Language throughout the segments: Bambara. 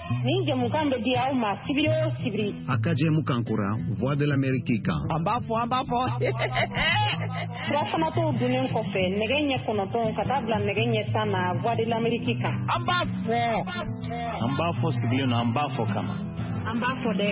Ni jamukan be dia ma sibiri o sibiri. Akaje mukankura Voix de l'Amérique kan. Ambafo. Rafana to dunen ko fe negenye konoton katabla negenye sana Voix de l'Amérique kan. Ambafo sibiri no ambafo kama. Ambafo de.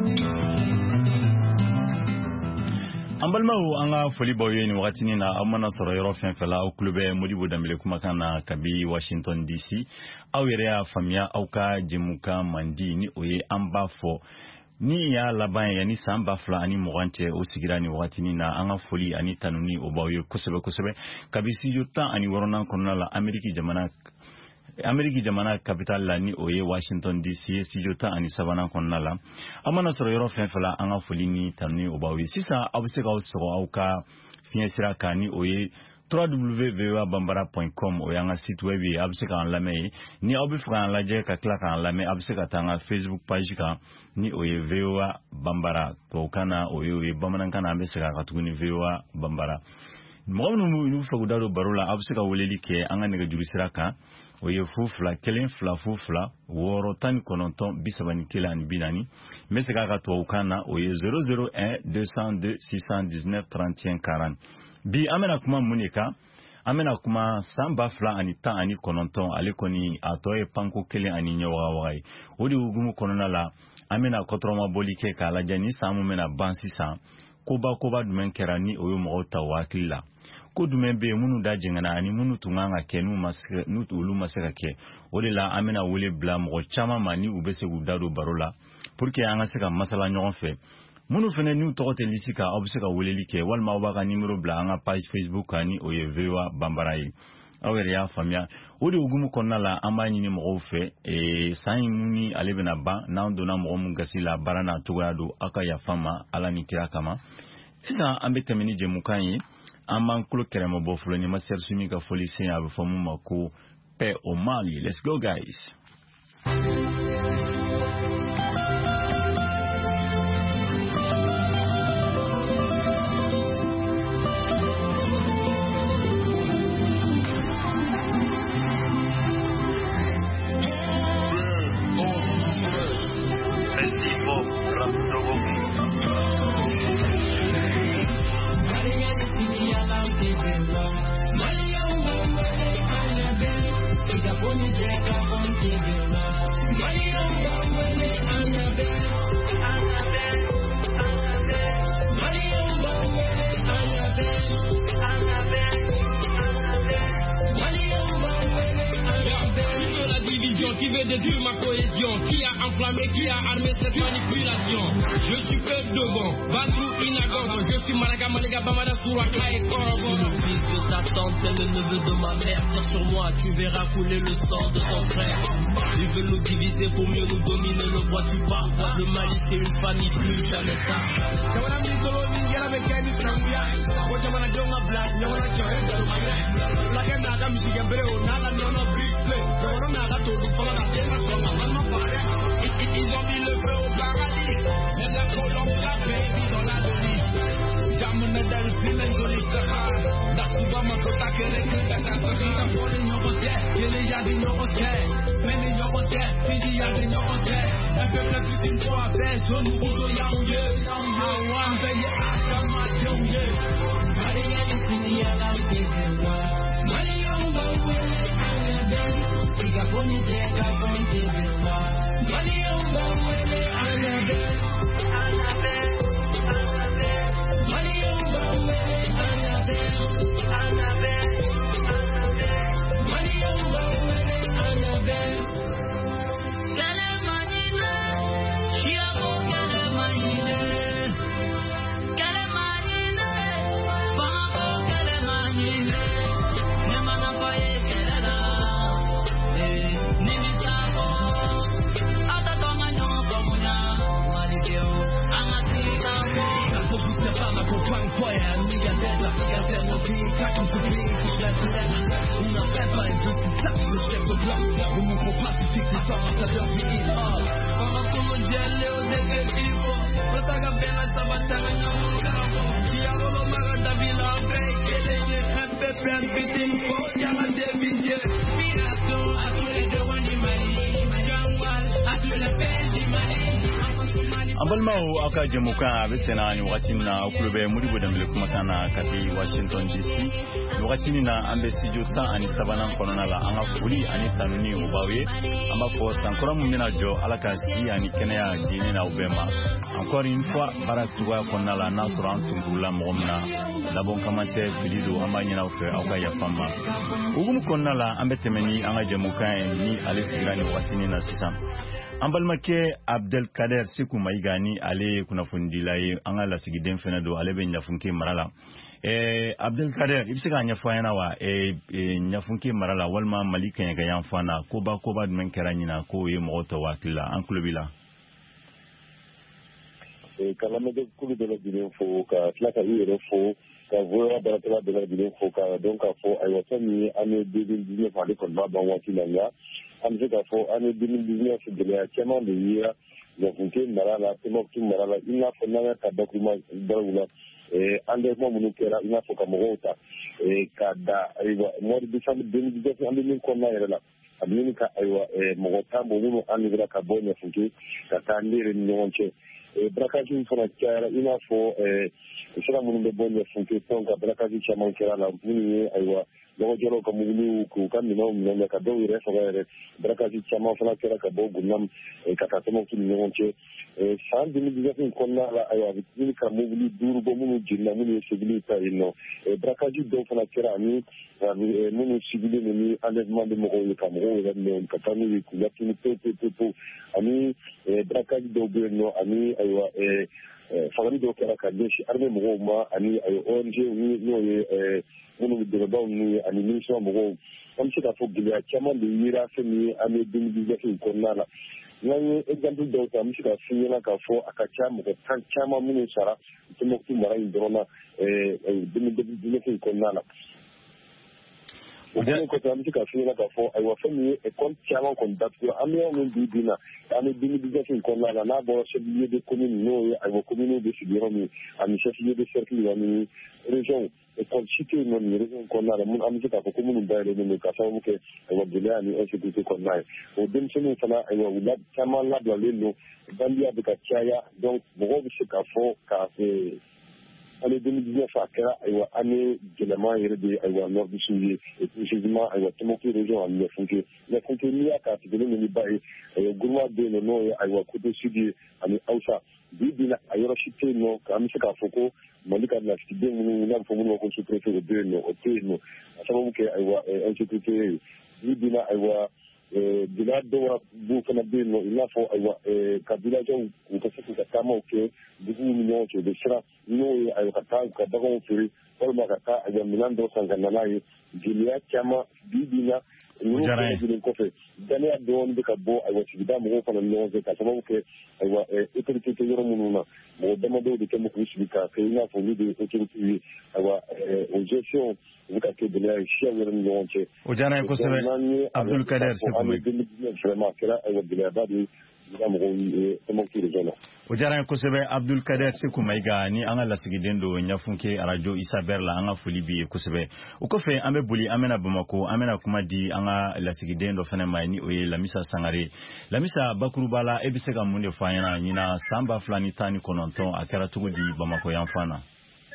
Ambalmaw anga foli boye ni wakati ni na amana soro yoro fenfela au klube Modibo Dambele kumakana kabi Washington DC au yere famia au ka jemuka mandi ni oye ambafo ni ya laban ya ni samba fla ani morante o sigira ni wakati ni na anga foli ani tanuni obawe kusebe kabisi yuta ani worona konna la Ameriki jamana capital la ni oye Washington DC si jota ani sabana konna la amana soro yoro fenfela anga foli ni tanuni obawe sisa abuseka osoro auka fiensira kani oye www.bambara.com o yanga site web yi abuseka an lame ni abufra an laje ka klaka an lame abuseka tanga Facebook page ka ni oye VOA Bambara to kana oye bamanan kana abuseka ka tuguni VOA Bambara mo nu fagudaro barola abuseka woleli ke anga nega jurisira ka oye fufla kelen fla fufla woro tan kononton bisabani kela ani binani meseka ka to kana oye 001 202 619 31 40 bi amena kuma munika amena kuma samba fla ani ta ani kononton alekoni atoye panko kelen ani nyawa wai odi ugumu konona la amena kotroma bolike kala jani samu mena bansisa koba dumen kerani oyo mo ta wakilla ko dumen be munu da jingana ani munu tunganga kenu masre nutu ulu masaka ke odi la amena wole bla mo chama mani ubese gudado barola pour que anga seka masala nyon fe munu fene ni tokote lisika obuseka weleli ke walma waka numero bla anga page Facebook ani oye VOA Bambara yi awere ya famia odi ugumu konna la amani ni mo fe sai muni alebena ba na ndona mo mungasila barana tugado aka ya fama ala ni kira kama sisa ambete meni je mukanyi amman kulo keremo bofulo ni maser sumi ka folisi ya fomu mako pe o Mali. Let's go guys. Qui veut détruire ma cohésion, qui a enflammé, qui a armé cette manipulation. Je suis peuple de bon, Badrou Inagon, je suis Malaga Bamada Souraka et Korobo. Le fils de ta tante, c'est le neveu de ma mère. Tire sur moi, tu verras couler le sang de ton frère. Ils veulent nous diviser pour mieux nous dominer, le vois-tu pas? Le Mali c'est une famille, plus jamais ça. Ils ont mis le feu au paradis, même la colombe la baby dans la donnie. Jamune del film Golista, Dakuba Makota Kele Kata Poli Nyokote, Kele Yadi Nyokote, Meni Nyokote, Fiji Yadi Nyokote, un peuple plus une fois fait, Zone Uzo Yaouye, Awa Veye Akama Yonye, Marielle Fini Alam Tezewa, Marielle Bawe, Alebe, Igaboni Jekabon Tezewa, Marielle Bawe, Alebe, Alebe, Marielle Bawe, Alebe, Alebe, Marielle Bawe, Alebe. Ambalmao aka jamuka besena ni wakati na ukulube mulibu damile kumakana kati Washington DC wakati na ambesi juta ani sabana konona la anga fuli ani tanuni ubawe ama fo sankora mumina jo alaka si ani kenea dini na ubema encore une fois baratuwa konona la nasran tungula momna labon kamate filido ama nyina ufe aka ya fama ugum konona la ambetemeni anga jamuka ni alesigani wakati na sisa Ambalmake Abdel Kader Sekou Maigani ale kuna fundila ye anga la sigiden fenado ale be nyafunke marala Abdel Kader ibsika nyafana wa nyafunke marala walma malika yanga yanfana koba men keranyina ko ye moto wakila anklubila kala mede kulu de la binen fo ka flaka yere fo ka voya baratala de la binen fo ka donc fo ay watani ane 2019 ale kon ba ban wakila ya amje ka fo ane 2019 de la chama de ya nyafunke marala temoktu marala ina fo na ka dokuma dawula ande mo munu kera ina fo ka mogota kada aywa mo de décembre 2019 ande min ko na yere la amini ka aywa mogota mo munu ande ka bo nyafunke ka tandire ni wonche brakaji fana kera ina fo sira munu be bonne funke tonga brakaji chama kera la muni aywa logo joro ko munu ku kan no no ka do ire fo gere brakaji chama fana kera ka bo gunam ka ta temo ki ni wonche san 2019 konna la aywa ni ka munu duru bo munu jinna munu sigili ta ino brakaji do fana kera ni munu sigili ni enlèvement de mo ka mo ne ka tani ku yakini pe ani brakaji do be no ani aywa fagani do kera ka deshi arme mo ma ani ay ONG ni no ye munu de ba ni ani mission mo am ci da fo gila chama de yira fe ni ani 2019 ko nala yani exemple do ta mi ci da fi na ka fo akacha mo ko tan chama munu sara to mo ku mara indrona 2019 ko nala Oje ko ta mi ka fi na ka fo ay wa fami e kon chama kon dat ko am yo mun di dina ani 2019 ko na na bo se lieu de commune no ay wa commune de figiro mi ami chef lieu de cercle yani région e kon cité no ni région ko na mun am ka ko commune bayre no ka fa mu ke ay wa bila ni insécurité ko na o dem sunu fana ay wa wala chama la do le no bandia de ka chaya donc bo bi se ka fo ka année 2019 akara aywa année gelama yere de aywa nord du Sud et précisément aywa tomoki région en Nyafunke ni aka tigele ni bae gurma de no aywa côté sud ani Hausa bibina ayoro shite no kamisa ka foko malika na shite mu na fo mu ko sous préfet de no no sababu ke aywa insécurité bibina aywa bila do bu kana be no ila fo aywa kabila jo ko se ka kama ke dugu million ke de sira no ay ka ka bago furi ko ma ka aywa milando sangana nayi jilia chama bibina no ko fe dania don de ka bo aywa tibida mo ko no ze ka sababu ke aywa autorité ke yoro mununa mo dama do de kemo ko shibika ke ina fo ni de autorité aywa au gestion vuka ke de la chia yoro ni wonche ojana ko sebe Abdul Kader Sekou vraiment kera aywa de la badi Ojara ko sebe Abdul Kader Sekou Maiga ni anga la sigidendo nyafunke radio Isaberla anga fulibi ko sebe uko fe ambe buli amena Bamako amena kuma di anga la sigidendo fana mai ni oye la misa sangare la misa bakuru bala ebisega munde fanyana nyina samba flani tani kononton akara tugo di Bamako yanfana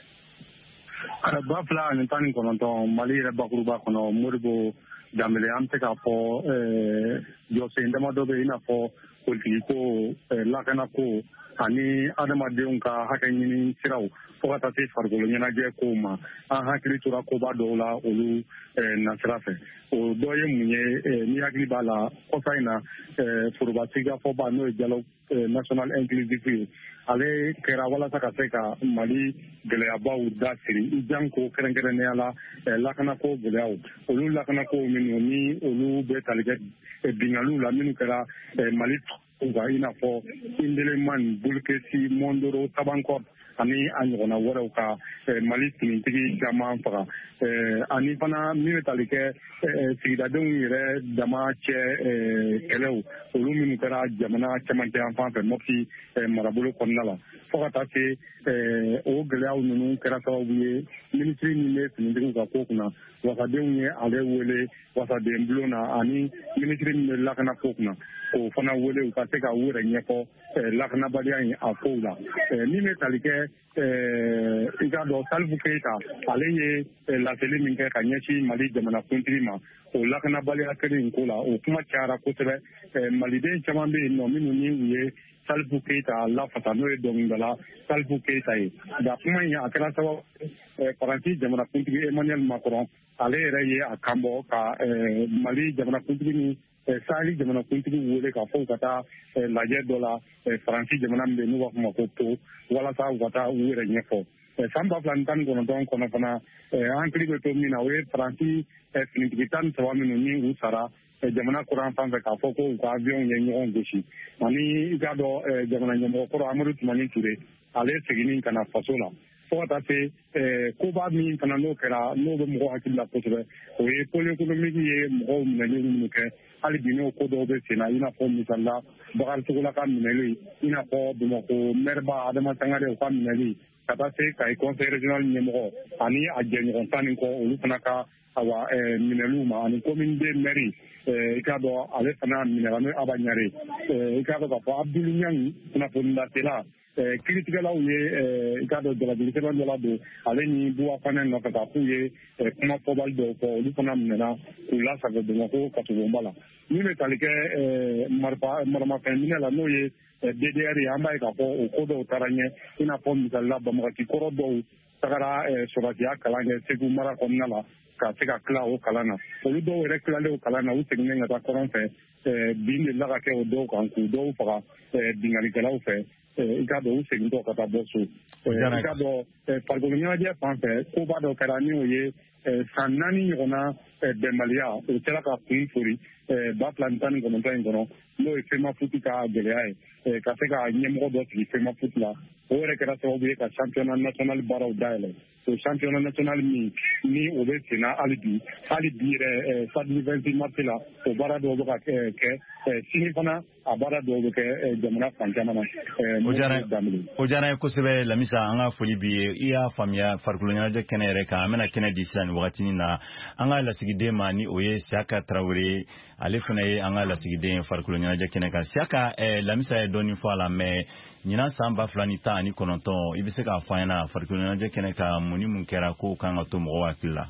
ba fla ni tani kononton mali re bakuru ba kono murbo damele amte ka po yo se ndama dobe ina po politiko lakana ko ani adamadenw ka hakɛ ɲini siraw fo ka taa se farikolo ɲɛnajɛ kow ma an hakili tora koba dɔw la olu nasira fɛ o dɔ ye mun ye ni hakili b'a la kɔsa in na forobatigi ka fɔba n'o ye dialogue national inclusif ye ale kɛra walasa ka se ka mali gɛlɛyabaw da siri janko kɛrɛnkɛrɛnnenya la lakanako gɛlɛyaw olu lakanako minnu ni olu bɛ tali kɛ binkaliw la minnu kɛra mali nka i n'a fɔ Indeleman Bulkesi Mondoro Tabankɔrɔ ani a ɲɔgɔnna wɛrɛw ka mali finitigi caman faga ani fana min bɛ tali kɛ sigidadenw yɛrɛ dama cɛ kɛlɛw olu minnu kɛra jamana cɛmancɛ yan fan fɛ Mopti marabolo kɔnɔna la fo ka taa se o gɛlɛyaw ninnu kɛra sababu ye minisiri min bɛ finitigiw ka ko kunna wasadenw ye ale wele wasaden bulon na ani minisiri min bɛ lakana ko kunna o fana wele u ka se ka u yɛrɛ ɲɛfɔ lakanabaliya in a kow la min bɛ tali kɛ i k'a dɔn Salifu Keyita ale ye laseli min kɛ ka ɲɛsin Mali jamanakuntigi ma o lakanabaliya kelen in ko la o kuma cayara kosɛbɛ maliden caman bɛ yen nɔ minnu ni u ye Salifu Keyita lafasa n'o ye dɔnkilidala Salifu Keyita ye nka kuma in a kɛra sababu Faransi jamanakuntigi Emmanuel Macron ale yɛrɛ ye a kanbɔ ka Mali jamanakuntigi ni Saheli jamanakuntigi wele k'a fɔ u ka taa lajɛ dɔ la Faransi jamana min bɛ yen n'u b'a fɔ ma ko Po walasa u ka taa u yɛrɛ ɲɛfɔ san 2019 kɔnɔ fana an hakili bɛ to min na o ye Faransi finitigi 13 minnu ni u sara jamana kuran fan fɛ k'a fɔ ko u ka avion ye ɲɔgɔn gosi ani i k'a dɔn jamana ɲɛmɔgɔkɔrɔ Amadu Tumani Ture ale seginni ka na faso la fo ka taa se koba min fana n'o kɛra n'o bɛ mɔgɔ hakili la kosɛbɛ o ye pôle économique ye mɔgɔw minɛli minnu kɛ hali bi n'o ko dɔw bɛ sen na i n'a fɔ misalila Bakari Togola ka minɛli i n'a fɔ Bamakɔ maire ba Adama Sangare u ka minɛli ka taa se Kayi conseil régional ɲɛmɔgɔ ani a jɛɲɔgɔn tan nin kɔ olu fana ka awa minɛliw ma ani commune de mairie i k'a dɔn ale fana minɛla n'o ye Aba Ɲare i k'a dɔn k'a fɔ Abdul Ɲangi kunnafonilatela kiiritigɛlaw ye i k'a dɔn jalajili sɛbɛn dɔ la don ale ni Buwa Fana nɔfɛ k'a f'u ye kuma fɔbali dɔw fɔ olu fana minɛna k'u lasago Bamakɔ kasobonba la min bɛ tali kɛ maramafɛn minɛ la n'o ye DDR ye an b'a ye k'a fɔ o ko dɔw taara ɲɛ i n'a fɔ misalila Bamakɔci kɔrɔ dɔw tagara sɔrɔdasiya kalan kɛ Segu mara kɔnɔna la ka se ka tila o kalan na olu dɔw yɛrɛ tilalen o kalan na u seginnen ka taa kɔrɔn fɛ bin de la ka kɛ o dɔw kan k'u dɔw faga binganikɛlaw fɛ i k'a dɔn u segintɔ ka taa bɔ so i k'a dɔn farikolo ɲɛnajɛ fan fɛ koba dɔ kɛra ni o ye san 4 ɲɔgɔnna bɛnbaliya o sera ka kun fori 2019 in kɔnɔ n'o ye FEMAFOOT ka gɛlɛya ye ka se ka ɲɛmɔgɔ dɔ sigi FEMAFOOT la o yɛrɛ kɛra sababu ye ka championnat national baaraw dayɛlɛ o championnat national min ni o bɛ senna hali bi yɛrɛ samedi 26 mars la o baara dɔw bɛ ka kɛ sini fana a baara dɔw bɛ kɛ jamana fan caman na o diyara n ye kosɛbɛ Lamisa an ka foli b'i ye i y'a faamuya farikolo ɲɛnajɛ kɛnɛ yɛrɛ kan an bɛna kɛnɛ di sisan nin wagatinin na an ka lasigiden ma ni o ye Siyaka Tarawele ale fana ye an ka lasigiden farikolo ɲɛnajɛ kɛnɛ kan Siyaka Lamisa ye dɔɔnin fɔ a la mais ɲinan san 2019 i bɛ se k'a fɔ an ɲɛna farikolo ɲɛnajɛ kɛnɛ kan mun ni mun kɛra ko kan ka to mɔgɔw hakili la.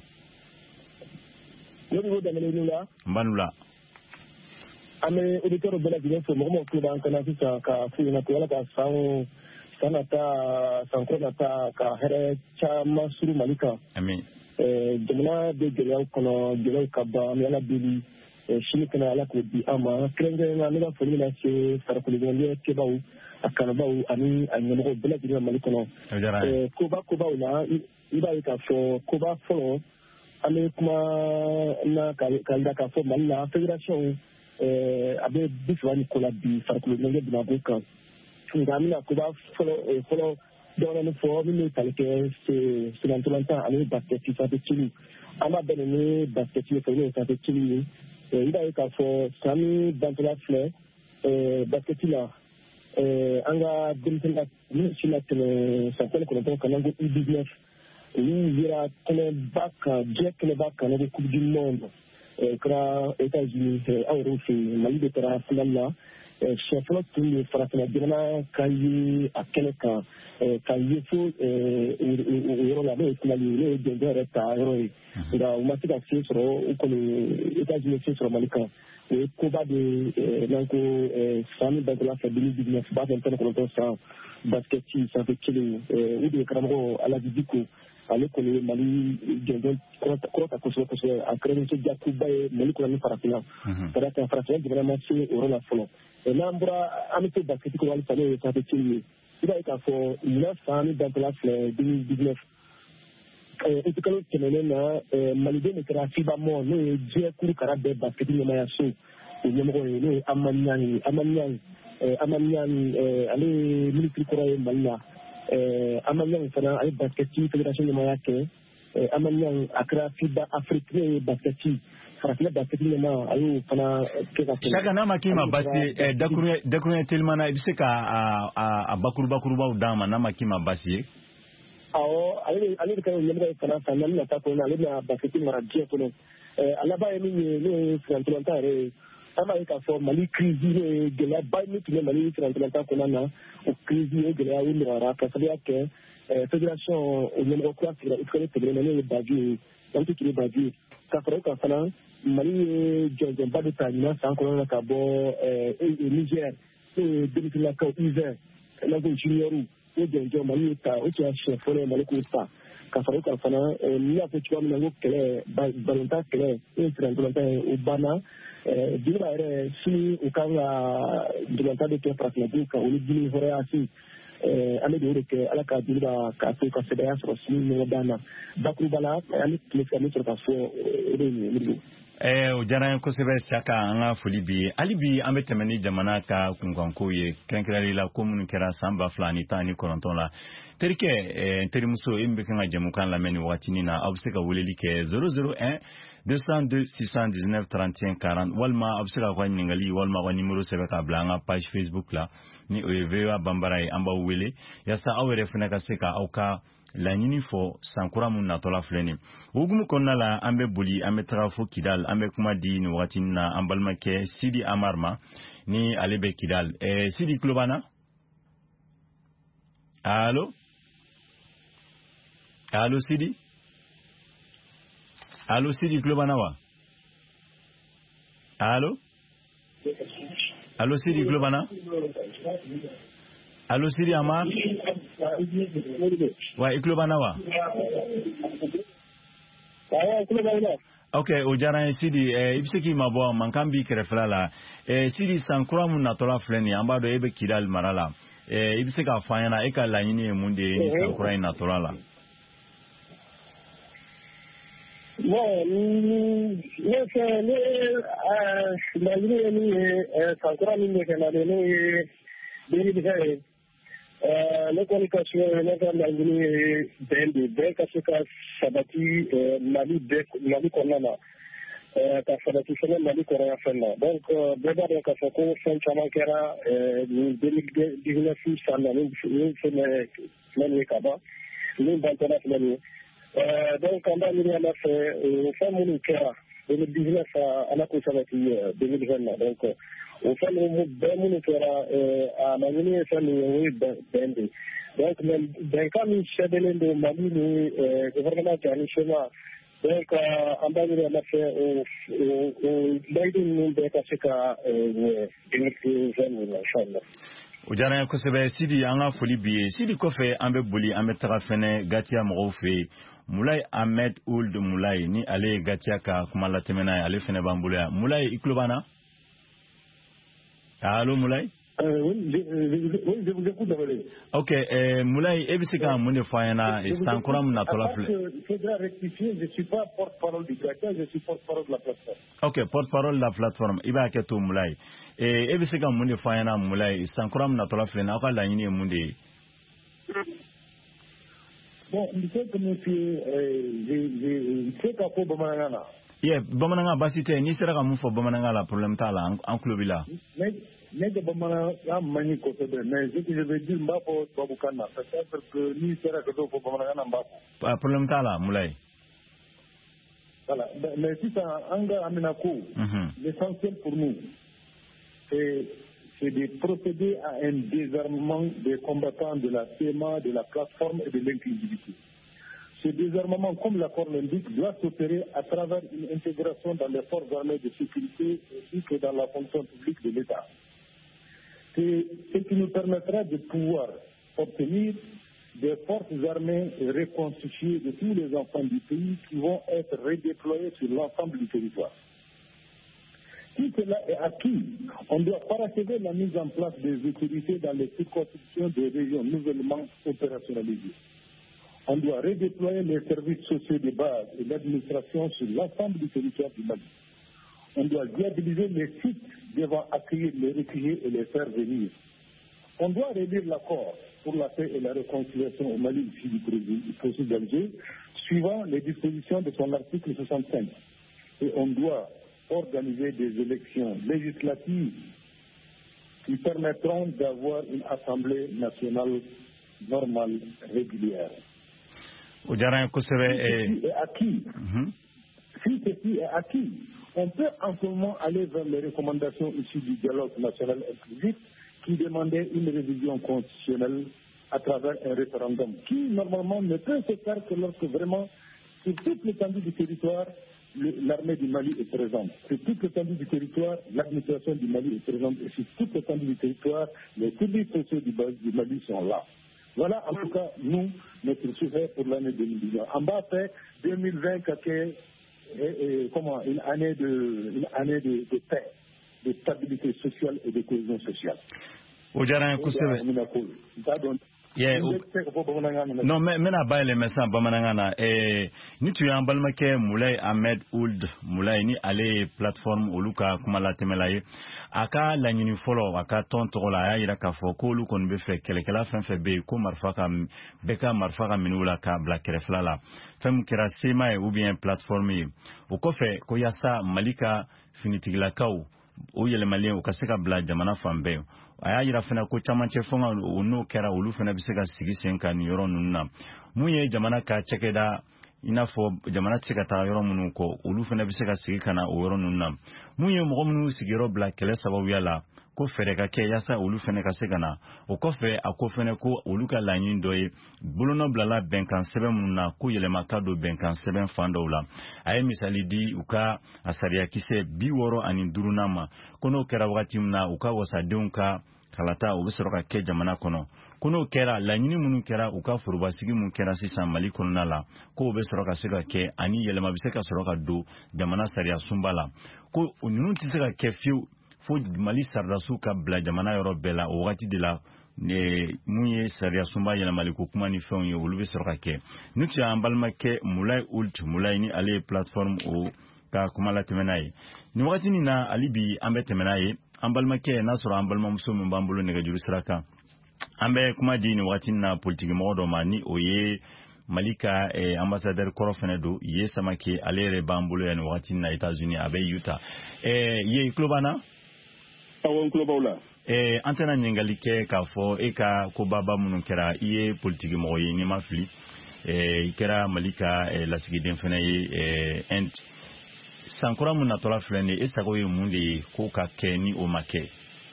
n b'a n'u la. an bɛ auditeurs bɛɛ lajɛlen fo mɔgɔ mɔgɔ tulo b'an kan sisan ka f'u ɲɛna ko Ala ka san nata san kura nata ka hɛrɛ caman suru Mali kan. Amin. Jamana bɛ gɛlɛyaw kɔnɔ gɛlɛyaw ka ban an bɛ Ala deli sini fana Ala k'o di an ma kɛrɛnkɛrɛnnenya ne ka foli bɛna se farikolo ɲɛnajɛ kɛbaaw a kanubaw ani a ɲɛmɔgɔw bɛɛ lajɛlen Mali kɔnɔ. Kobaw la i b'a ye k'a fɔ koba fɔlɔ an bɛ kuma na k'a jira k'a fɔ Mali la fédération a bɛ 30 ko la bi farikolo ɲɛnajɛ binako kan nka an bɛna koba fɔlɔ dɔɔnin fɔ min bɛ tali kɛ sen ntolantan ani basket sanfɛ cili an b'a bɛn ni basket ye fɛ n'o ye sanfɛ cili ye i b'a ye k'a fɔ san min bantɔla filɛ basket la an ka denmisɛnnin min si la tɛmɛ san 19 kan n'an ko U19 olu yera kɛnɛba kan diɲɛ kɛnɛba kan n'o ko coupe du monde kɛra États-Unis aw yɛrɛ fɛ yen Mali de kɛra finale la siɲɛ fɔlɔ tun ye farafinna jamana ka ye a kɛnɛ kan ka ye fo o yɔrɔ la n'o ye finale ye n'o ye jɔnjɔn yɛrɛ ta yɔrɔ ye nka u ma se ka se sɔrɔ u kɔni États-Unis se sɔrɔ Mali kan o ye koba de n'an ko san min bantɔla fɛ 2019 2019 san basketi sanfɛ cili o de ye karamɔgɔ Alaji Diko ale kɔni ye Mali jɔnjɔn kɔrɔta kosɛbɛ a kɛra nisɔndiyakuba ye Mali kɔnɔ ni farafinna ka d'a kan farafinna jamana ma se o yɔrɔ la fɔlɔ n'an bɔra an bɛ to basketi kɔnɔ halisa n'o ye sanfɛ cili ye i b'a ye k'a fɔ ɲinan san min bantɔla filɛ 2019 uti kalo tɛmɛnen na maliden de kɛra FIBA mɔn n'o ye diɲɛ kuru kara bɛɛ basketi ɲɛmaya so o ɲɛmɔgɔ ye n'o ye Amanian ale ye minisiri kɔrɔ ye Mali la Amanian fana ale basketi fédération ɲɛmaya kɛ Amanian a kɛra FIBA Afrique n'o ye basketi farafinna basketi ɲɛma a y'o fana kɛ ka tɛmɛ. Saka n'a ma k'i ma basi ye dakuruɲɛ teliman na i bɛ se ka a bakurubakurubaw d'an ma n'a ma k'i ma basi ye. Awɔ ale de kɛra ɲɛmɔgɔ ye fana san 4 nata kɔnɔ ale bɛna basketi mara diɲɛ kɔnɔ a laban ye min ye n'o ye sen ntolantan yɛrɛ ye ama ka fɔ mali crise gɛlɛyaba min tun bɛ mali transplantation kɔnɔna na o crise o gɛlɛya o nɔgɔyara ka sababuya kɛ fédération ɲɛmɔgɔ kura sigira Isikale tɛmɛnen n'o ye Baju ye Lamine Ture Baju ye ka fara o kan fana mali ye jɔnjɔnba de ta ɲinan san kɔnɔna na ka bɔ Niger n'o ye denmisɛnninlakaw hiver n'an ko junior o jɔnjɔn mali ye ta o tun y'a siɲɛ fɔlɔ ye mali k'o ta ka fara o kan fana n'i y'a fɔ cogoya min na ko kɛlɛ balontan kɛlɛ n'o ye transplantation ye o banna Djeliba yɛrɛ sini u kan ka balontan de kɛ farafinnabugu kan olu dimi hɔrɔnya si an bɛ dugawu de kɛ ala ka Djeliba k'a to ka sɛbɛya sɔrɔ sini ɲɔgɔndan na bakuruba la an bɛ tile fila min sɔrɔ ka fɔ o de ye nin ye o diyara n ye kosɛbɛ Saka an ka foli bi hali bi an bɛ tɛmɛ ni jamana ka kunkanko ye kɛrɛnkɛrɛnli la ko minnu kɛra san 2019 la terikɛ n terimuso e min bɛ kan ka jamukan lamɛn nin wagatinin na aw bɛ se ka weleli kɛ 001 202 619 31 40 walima a bɛ se ka ka ɲininkali walima ka nimero sɛbɛn k'a bila an ka page Facebook la ni o ye VOA Bambara ye an b'aw wele yaasa aw yɛrɛ fana ka se ka aw ka laɲini fɔ sankura mun natɔla filɛ nin hukumu kɔnɔna la an bɛ boli an bɛ taga fo Kidal an bɛ kuma di nin wagatinin na an balimakɛ Sidi Amar ma ni ale bɛ Kidal Sidi tulo b'an na allo Sidi tulo b'an na wa allo Sidi tulo b'an na allo Sidi Amar wa i tulo b'an na wa ok o diyara n ye Sidi i bɛ se k'i mabɔ mankan b'i kɛrɛfɛla la Sidi sankura mun natɔla filɛ nin an b'a dɔn e bɛ Kidal mara la i bɛ se k'a fɔ an ɲɛna e ka laɲini ye mun de ye ni sankura in natɔla la laɲini ye min ye sankura min bɛ kɛ na de n'o ye 2020 ye ne kɔni ka so ne ka laɲini ye bɛn de bɛn ka se ka sabati Mali kɔnɔna na ka sabati fɛnɛ Mali kɔrɔya fɛn na donc bɛɛ b'a dɔn k'a fɔ ko fɛn caman kɛra nin 2019 san na min fɛnɛ filɛ nin ye ka ban min bantɔla filɛ nin ye donc an b'a ɲini Ala fɛ fɛn minnu kɛra 2019 Ala k'o sabati 2020 na donc o fɛn ninnu bɛɛ minnu kɛra a laɲini ye fɛn min ye o ye bɛn de donc bɛnkan min sɛbɛnnen don Mali ni gouvernement cɛ ani CEMA donc an b'a ɲini Ala fɛ o layidu ninnu bɛɛ ka se ka ɲɛ 2020 na inchallah o diyara n ye kosɛbɛ Sidi an ka foli b'i ye Sidi kɔfɛ an bɛ boli an bɛ taga fɛnɛ Gatiya mɔgɔw fɛ yen Mulayi Ahmed Ould Mulayi ni ale ye Gatiya ka kuma latɛmɛna ye ale fɛnɛ b'an bolo yan Mulayi i tulo b'an na allo Mulayi je vous écoute d'abord. Ok Mulayi e bɛ se ka mun de fɔ an ɲɛna sankura mun natɔla filɛ Il faudra rectifier, je ne suis pas porte-parole du Gatiya, je suis porte-parole de la plateforme. Ok porte-parole de la plateforme i b'a kɛ to Mulayi e bɛ se ka mun de fɔ an ɲɛna Mulayi sankura mun natɔla filɛ nin aw ka laɲini ye mun de ye Bon, il faut que monsieur, je sais k'a fɔ bamanankan na. Bamanankan baasi tɛ n'i sera ka mun fɔ bamanankan la problème t'a la an tulo b'i la. Ne ka bamanankan man ɲi kosɛbɛ mais ce que je veux dire n b'a fɔ tubabukan na peut-être que n'i sera ka dɔ fɔ bamanankan na n b'a fɔ. Problème t'a la Mulayi. Voilà, mais sisan an ka Amina ko l'essentiel pour nous c'est de procéder à un désarmement des combattants de la CEMA, de la plateforme et de l'inclusivité. Ce désarmement, comme l'accord l'indique, doit s'opérer à travers une intégration dans les forces armées de sécurité ainsi que dans la fonction publique de l'État. C'est ce qui nous permettra de pouvoir obtenir des forces armées reconstituées de tous les enfants du pays qui vont être redéployés sur l'ensemble du territoire. Si cela est acquis, on doit parachever la mise en place des autorités dans les circonscriptions des régions nouvellement opérationnalisées. On doit redéployer les services sociaux de base et l'administration sur l'ensemble du territoire du Mali. On doit viabiliser les sites devant accueillir les réfugiés et les faire venir. On doit réduire l'accord pour la paix et la réconciliation au Mali ici du processus d'Alger, suivant les dispositions de son article 65. Et on doit organiser des élections législatives qui permettront d'avoir une assemblée nationale normale, régulière. O diyara n ye kosɛbɛ acquis. Si ceci est acquis, on peut en ce moment aller vers les recommandations issues du dialogue national inclusif qui demandait une révision constitutionnelle à travers un référendum qui, normalement, ne peut se faire que lorsque vraiment, sur toute l'étendue du territoire, l'armée du Mali est présente. Sur toute l'étendue du territoire, l'administration du Mali est présente. Et sur toute l'étendue du territoire, les services sociaux du Mali sont là. Voilà, en tout cas, nous, notre souhait pour l'année 2020. En bas, fait 2020, une année de paix, de stabilité sociale et de cohésion sociale. Non, mais mena baile mesa bamanangana ni tu en balmake Moulay Ahmed Ould Moulay ni ale plateforme oluka kumala temelaye aka la nyini folo aka tontola ya ira ka foko lu kon be fe kelekela fenfe be ko marfaka beka marfaka minula ka black reflala fem kira sema ou bien plateforme o ko fe ko yasa malika finitigla kaw o yele malien o kaseka bla jamana fambe aya yira fana ko chamanche fonga no kera olu fana biseka sigi senka ni yoro nunna muye jamana ka chekeda inafo jamana tsika ta yoro munu ko olu fana biseka sigi kana o yoro nunna muye mo munu sigiro bla kele sababu yala ko fere ka ke yasa olu fana ka segana o ko fe akofene ko olu ka lanyin doye buluno blala benkan sebe munna ko yelema kado benkan sebe fandawla ay misali di uka asaria kise biworo ani durunama kono kera wakati mna uka wasa deunka kalata ubisoroka ke jamana kono kono kera lanyini munu kera uka furuba sigi mun kera sisa Mali kono nala ko ubisoroka sega ke ani yelema biseka soroka do jamana saria sumbala ko nunu tiseka ke fiu fo Mali sardasu ka bla jamana yoro bela o wakati de la munye saria sumba yela Mali ko kuma ni fon yo ulu bisoroka ke nuti ambalma ke Moulay Ould Moulay ni ale plateforme o ka kuma la temenaye ni wakati ni na alibi ambe temenaye ambalma ke nasoro ambalma muso mbambulo nega juru siraka ambe kuma di ni wakati na politique modo mani oye Malika ambassadeur Korofenedo ye samake alere bambulo ya ni wakati na États-Unis abe Utah ye klobana awon klobawla antena nyengalike ka fo eka ko baba munun kera iye politique mo ye ni mafli kera Malika la sigiden fene ent sankora mun natola flene esago ye mundi ko ka keni o make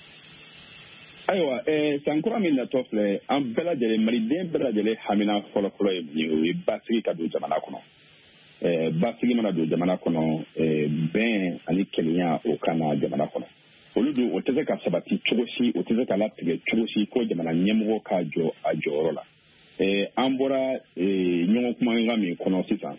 aywa sankora min natofle an bela jele Maliden bela jele hamina folo folo e basigi ka do jamana kono basigi mana do jamana kono ben ani kenya o kana jamana kono oludu o teze ka sabati chogoshi o teze ka latige chogoshi ko jamana nyemgo ka jo a joro la ambora nyongo kuma ngami kono sisan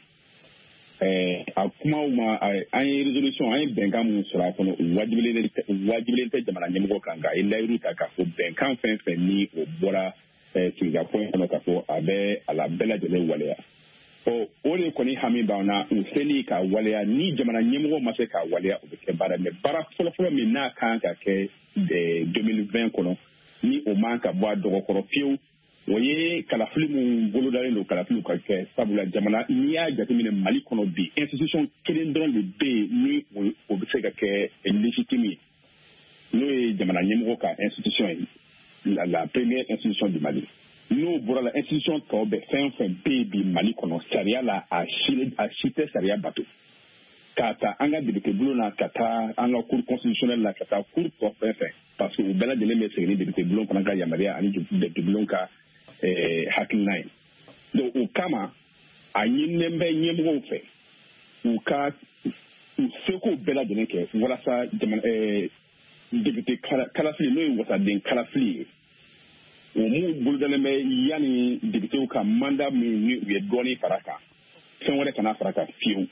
a kuma uma an resolution an benkan mun sura kono wajibile te jamana nyemgo kan ga ilairu ta ka fo benkan fen ni o bora Singapore kono ka fo abe ala bela jele waleya o le koni hami bauna useli ka waleya ni jamana nyemgo mase ka waleya o ke bara me bara folo mi na kan ka ke de 2020 kono ni o man ka bwa dogo koro fiu oye kala filimu bolo dalen do kala filu ka ke sabula jamana ni ya jatimine Mali kono bi institution kelen don le be ni o be se ka ke légitime no e jamana nyemgo ka institution la première institution du Mali nous pour la institution tobe fin baby Mali kono saria la a chite saria bato kata anga député bulo na kata anga cour constitutionnelle la kata cour pour fin parce que au bela de les série député bulo kono ga yamaria ani député bulo ka hacking nine donc au kama anyi nembe nyemgo fe ou ka seko bela de ke voilà ça député Kalafli no wasa den Kalafli o mu bulgaleme yani député ka mandat mi ye doni faraka fen wala kana faraka fiu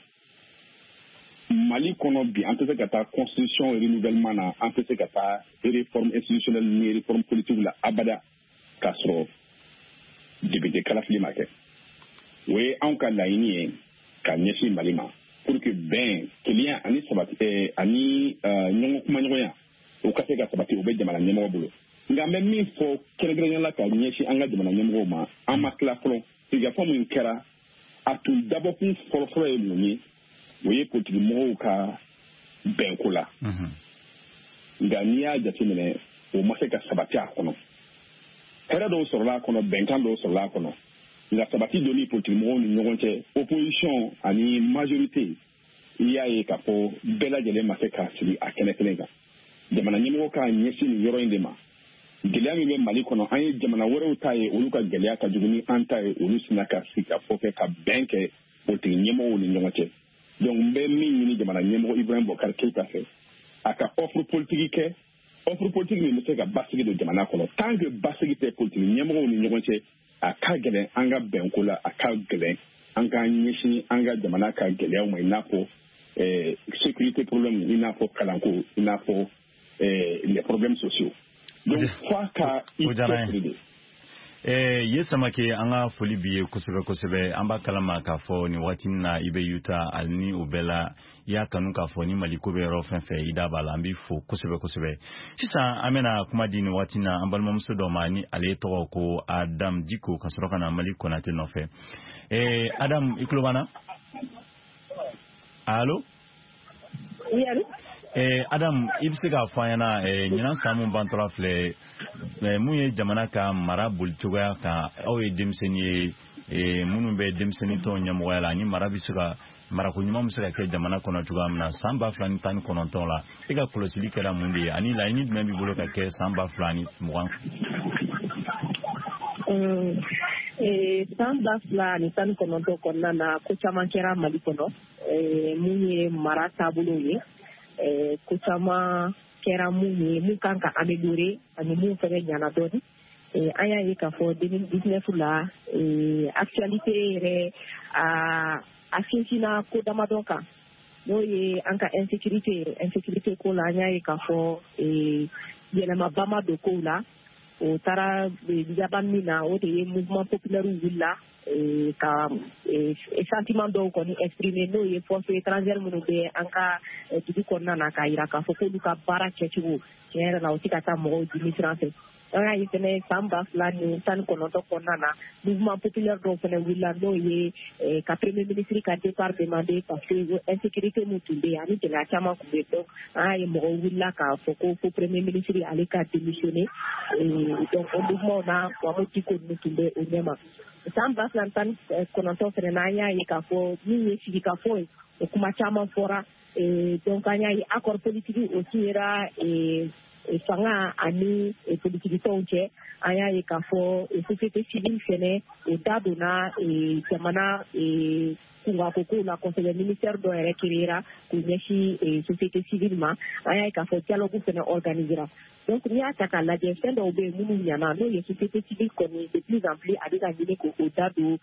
Mali kono bi en fait kata constitution et renouvellement na en fait kata réforme institutionnelle ni réforme politique la abada kasro député Kalafli make we an ka laini ka nyesi malima pour que ben client ani sabati ani nyongo kuma nyoya o ka se ka sabati o be jamana nyemo bolo nga me mi fo kene la ka nyeshi anga jamana nyemo ma amakla flo tiga fo mun kera atu dabo kun folo e muni we politique mo ka ben kula nga niya jatimene o ma se ka sabati akono hera do sorla kono benkan do sorla kono nga sabati doni politique mo ni nyogonte opposition ani majorité i y'a ye k'a fɔ bɛɛ lajɛlen ma se k'a sigi a kɛnɛ kelen kan jamana ɲɛmɔgɔ k'a ɲɛsin nin yɔrɔ in de ma gɛlɛya min bɛ mali kɔnɔ an ye jamana wɛrɛw ta ye olu ka gɛlɛya ka jugu ni an ta ye olu sina ka sigi ka fɔ kɛ ka bɛn kɛ politiki ɲɛmɔgɔw ni ɲɔgɔn cɛ donc n bɛ min ɲini jamana ɲɛmɔgɔ Ibrahim Boubacar Keïta fɛ a ka offre politique kɛ offre politique min bɛ se ka basigi don jamana kɔnɔ tant que basigi tɛ politiki ɲɛmɔgɔw ni ɲɔgɔn cɛ a ka gɛlɛn an ka bɛnko la a ka gɛlɛn an ka ɲɛsin an ka jamana ka gɛlɛyaw ma i n'a fɔ sécurité problème i n'a fɔ kalanko i n'a fɔ les problèmes sociaux donc f'a ka i cɛsiri de ye Samake an ka foli bi ye kosɛbɛ kosɛbɛ an b'a kalama k'a fɔ nin waati na i bɛ Utah ali ni o bɛɛ la i y'a kanu k'a fɔ ni Mali ko bɛ yɔrɔ fɛn fɛn i da b'a la an b'i fo kosɛbɛ kosɛbɛ sisan an bɛna kuma di nin waati na an balimamuso dɔ ma ni ale tɔgɔ ko Adam Diko ka sɔrɔ ka na Mali Konate nɔfɛ Adam i tulo b'an na allo oui allo Adam i bɛ se k'a fɔ an ɲɛna ɲinan san mun bantɔla filɛ mun ye jamana ka mara bolicogoya kan aw ye denmisɛnnin ye minnu bɛ denmisɛnnin tɔn ɲɛmɔgɔya la ni mara bɛ se ka marako ɲuman bɛ se ka kɛ jamana kɔnɔ cogoya min na san 2019 la e ka kɔlɔsili kɛra mun de ye ani laɲini jumɛn b'i bolo ka kɛ san 2020 san 2019 kɔnɔna na ko caman kɛra Mali kɔnɔ mun ye mara taabolo ye ko caman kɛra mun ye mun kan ka améliorer ani mun fɛnɛ ɲana dɔɔni an y'a ye k'a fɔ 2019 la actualité yɛrɛ a sinsinna ko damadɔ kan n'o ye an ka insécurité ko la an y'a ye k'a fɔ yɛlɛmaba ma don kow la o taara laban min na o de ye mouvement populaire wulila ka sentiment dɔw kɔni exprimer n'o ye force étrangère minnu bɛ an ka dugu kɔnɔna na k'a jira k'a fɔ k'olu ka baara kɛcogo tiɲɛ yɛrɛ la o tɛ ka taa mɔgɔw dimi siran fɛ an y'a ye fɛnɛ san 2019 kɔnɔna na mouvement populaire dɔw fɛnɛ wulila n'o ye ka premier ministre ka départ demandé parce que insécurité min tun bɛ yen ani gɛlɛya caman tun bɛ yen donc an y'a ye mɔgɔw wulila k'a fɔ ko fo premier ministre ale ka démissionner donc o mouvement na Mohamed Diko ninnu tun bɛ o ɲɛma san 2019 fɛnɛ na an y'a ye k'a fɔ min ye sigikafɔ ye o kuma caman fɔra donc an y'a ye accord politique aussi yera fanga ani politikitɔnw cɛ an y'a ye k'a fɔ société civile fɛnɛ o da donna jamana kungako kow la kosɛbɛ ministère dɔ yɛrɛ créera k'o ɲɛsin société civile ma an y'a ye k'a fɔ dialogue fɛnɛ organisera donc n'i y'a ta k'a lajɛ fɛn dɔw bɛ yen minnu ɲana n'o ye société civile kɔni de plus en plus a bɛ ka ɲini k'o da don